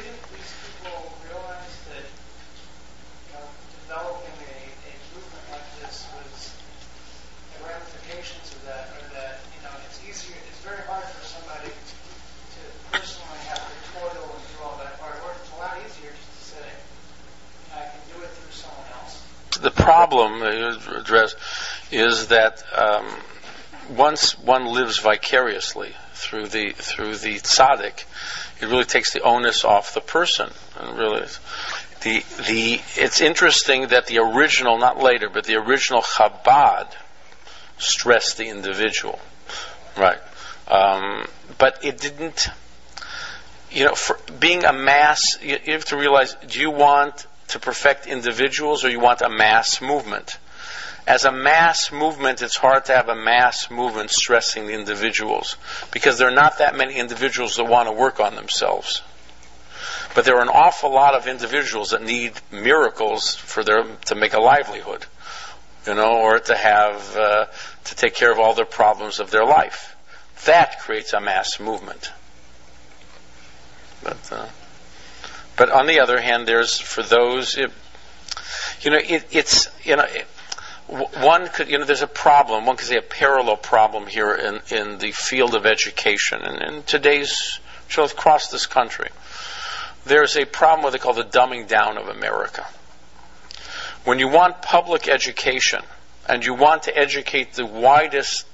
The problem address is that once one lives vicariously through the tzaddik, it really takes the onus off the person. And really, it's interesting that the original, not later, but the original Chabad stressed the individual, right? But it didn't. For being a mass, you have to realize: do you want to perfect individuals, or you want a mass movement? As a mass movement, it's hard to have a mass movement stressing the individuals, because there are not that many individuals that want to work on themselves. But there are an awful lot of individuals that need miracles to make a livelihood, or to have to take care of all their problems of their life. That creates a mass movement. But on the other hand, there's for those, one could, there's a problem. One could say a parallel problem here in the field of education, and in today's across this country, there's a problem what they call the dumbing down of America. When you want public education and you want to educate the widest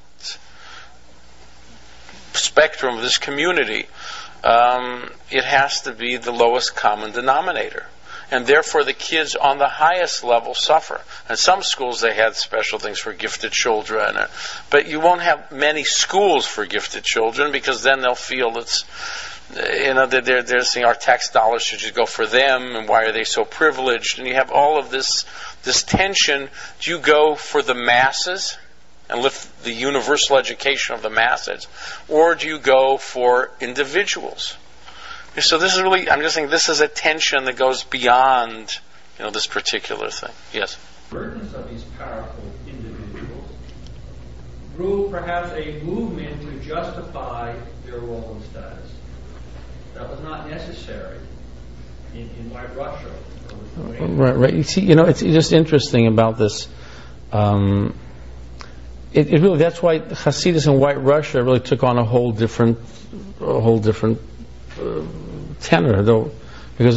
spectrum of this community, it has to be the lowest common denominator. And therefore the kids on the highest level suffer. In some schools they had special things for gifted children, but you won't have many schools for gifted children, because then they'll feel they're saying our tax dollars should just go for them, and why are they so privileged? And you have all of this tension. Do you go for the masses and lift the universal education of the masses, or do you go for individuals? So this is really, I'm just saying, this is a tension that goes beyond, this particular thing. Yes?
Burdens of these powerful individuals grew perhaps a movement to justify their role and status. That was not necessary in White Russia.
Right. You see, it's just interesting about this. It really, that's why Hasidus in White Russia really took on a whole different tenor, though, because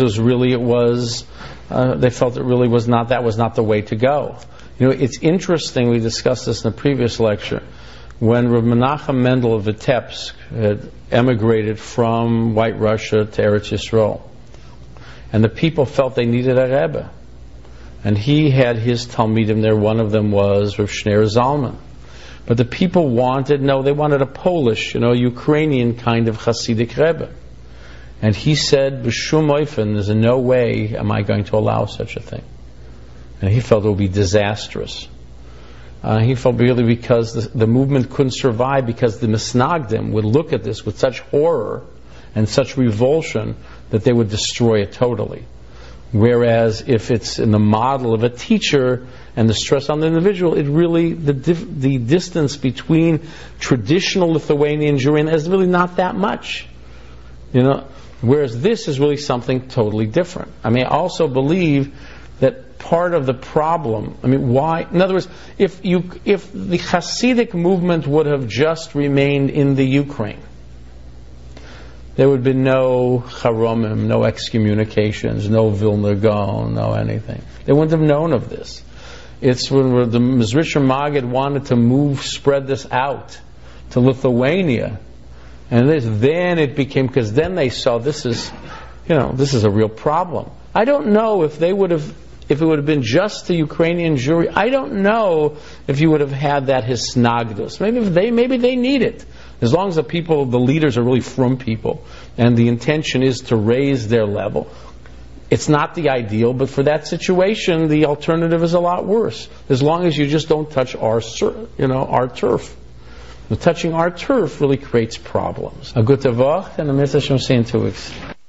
they felt it really was not the way to go. It's interesting. We discussed this in the previous lecture when Rav Menachem Mendel of Vitebsk had emigrated from White Russia to Eretz Yisrael, and the people felt they needed a Rebbe, and he had his Talmidim there. One of them was Rav Shner Zalman. But the people wanted a Polish, Ukrainian kind of Hasidic Rebbe. And he said, B'shum oifen, there's no way am I going to allow such a thing. And he felt it would be disastrous. He felt really because the movement couldn't survive because the Misnagdim would look at this with such horror and such revulsion that they would destroy it totally. Whereas if it's in the model of a teacher and the stress on the individual, it really, the distance between traditional Lithuanian Jewry is really not that much. Whereas this is really something totally different. I also believe that part of the problem, why? In other words, if the Hasidic movement would have just remained in the Ukraine, there would be no Charomim, no excommunications, no Vilna Gaon, no anything. They wouldn't have known of this. It's when the Mizrahi Maggid wanted to spread this out to Lithuania, and then it became, because then they saw this is a real problem. I don't know if it would have been just the Ukrainian Jewry. I don't know if you would have had that hisnagdus. Maybe they need it. As long as the leaders are really frum people, and the intention is to raise their level. It's not the ideal, but for that situation, the alternative is a lot worse. As long as you just don't touch our turf. Touching our turf really creates problems. A good Tavach, and a Mitzvah Shem see in 2 weeks.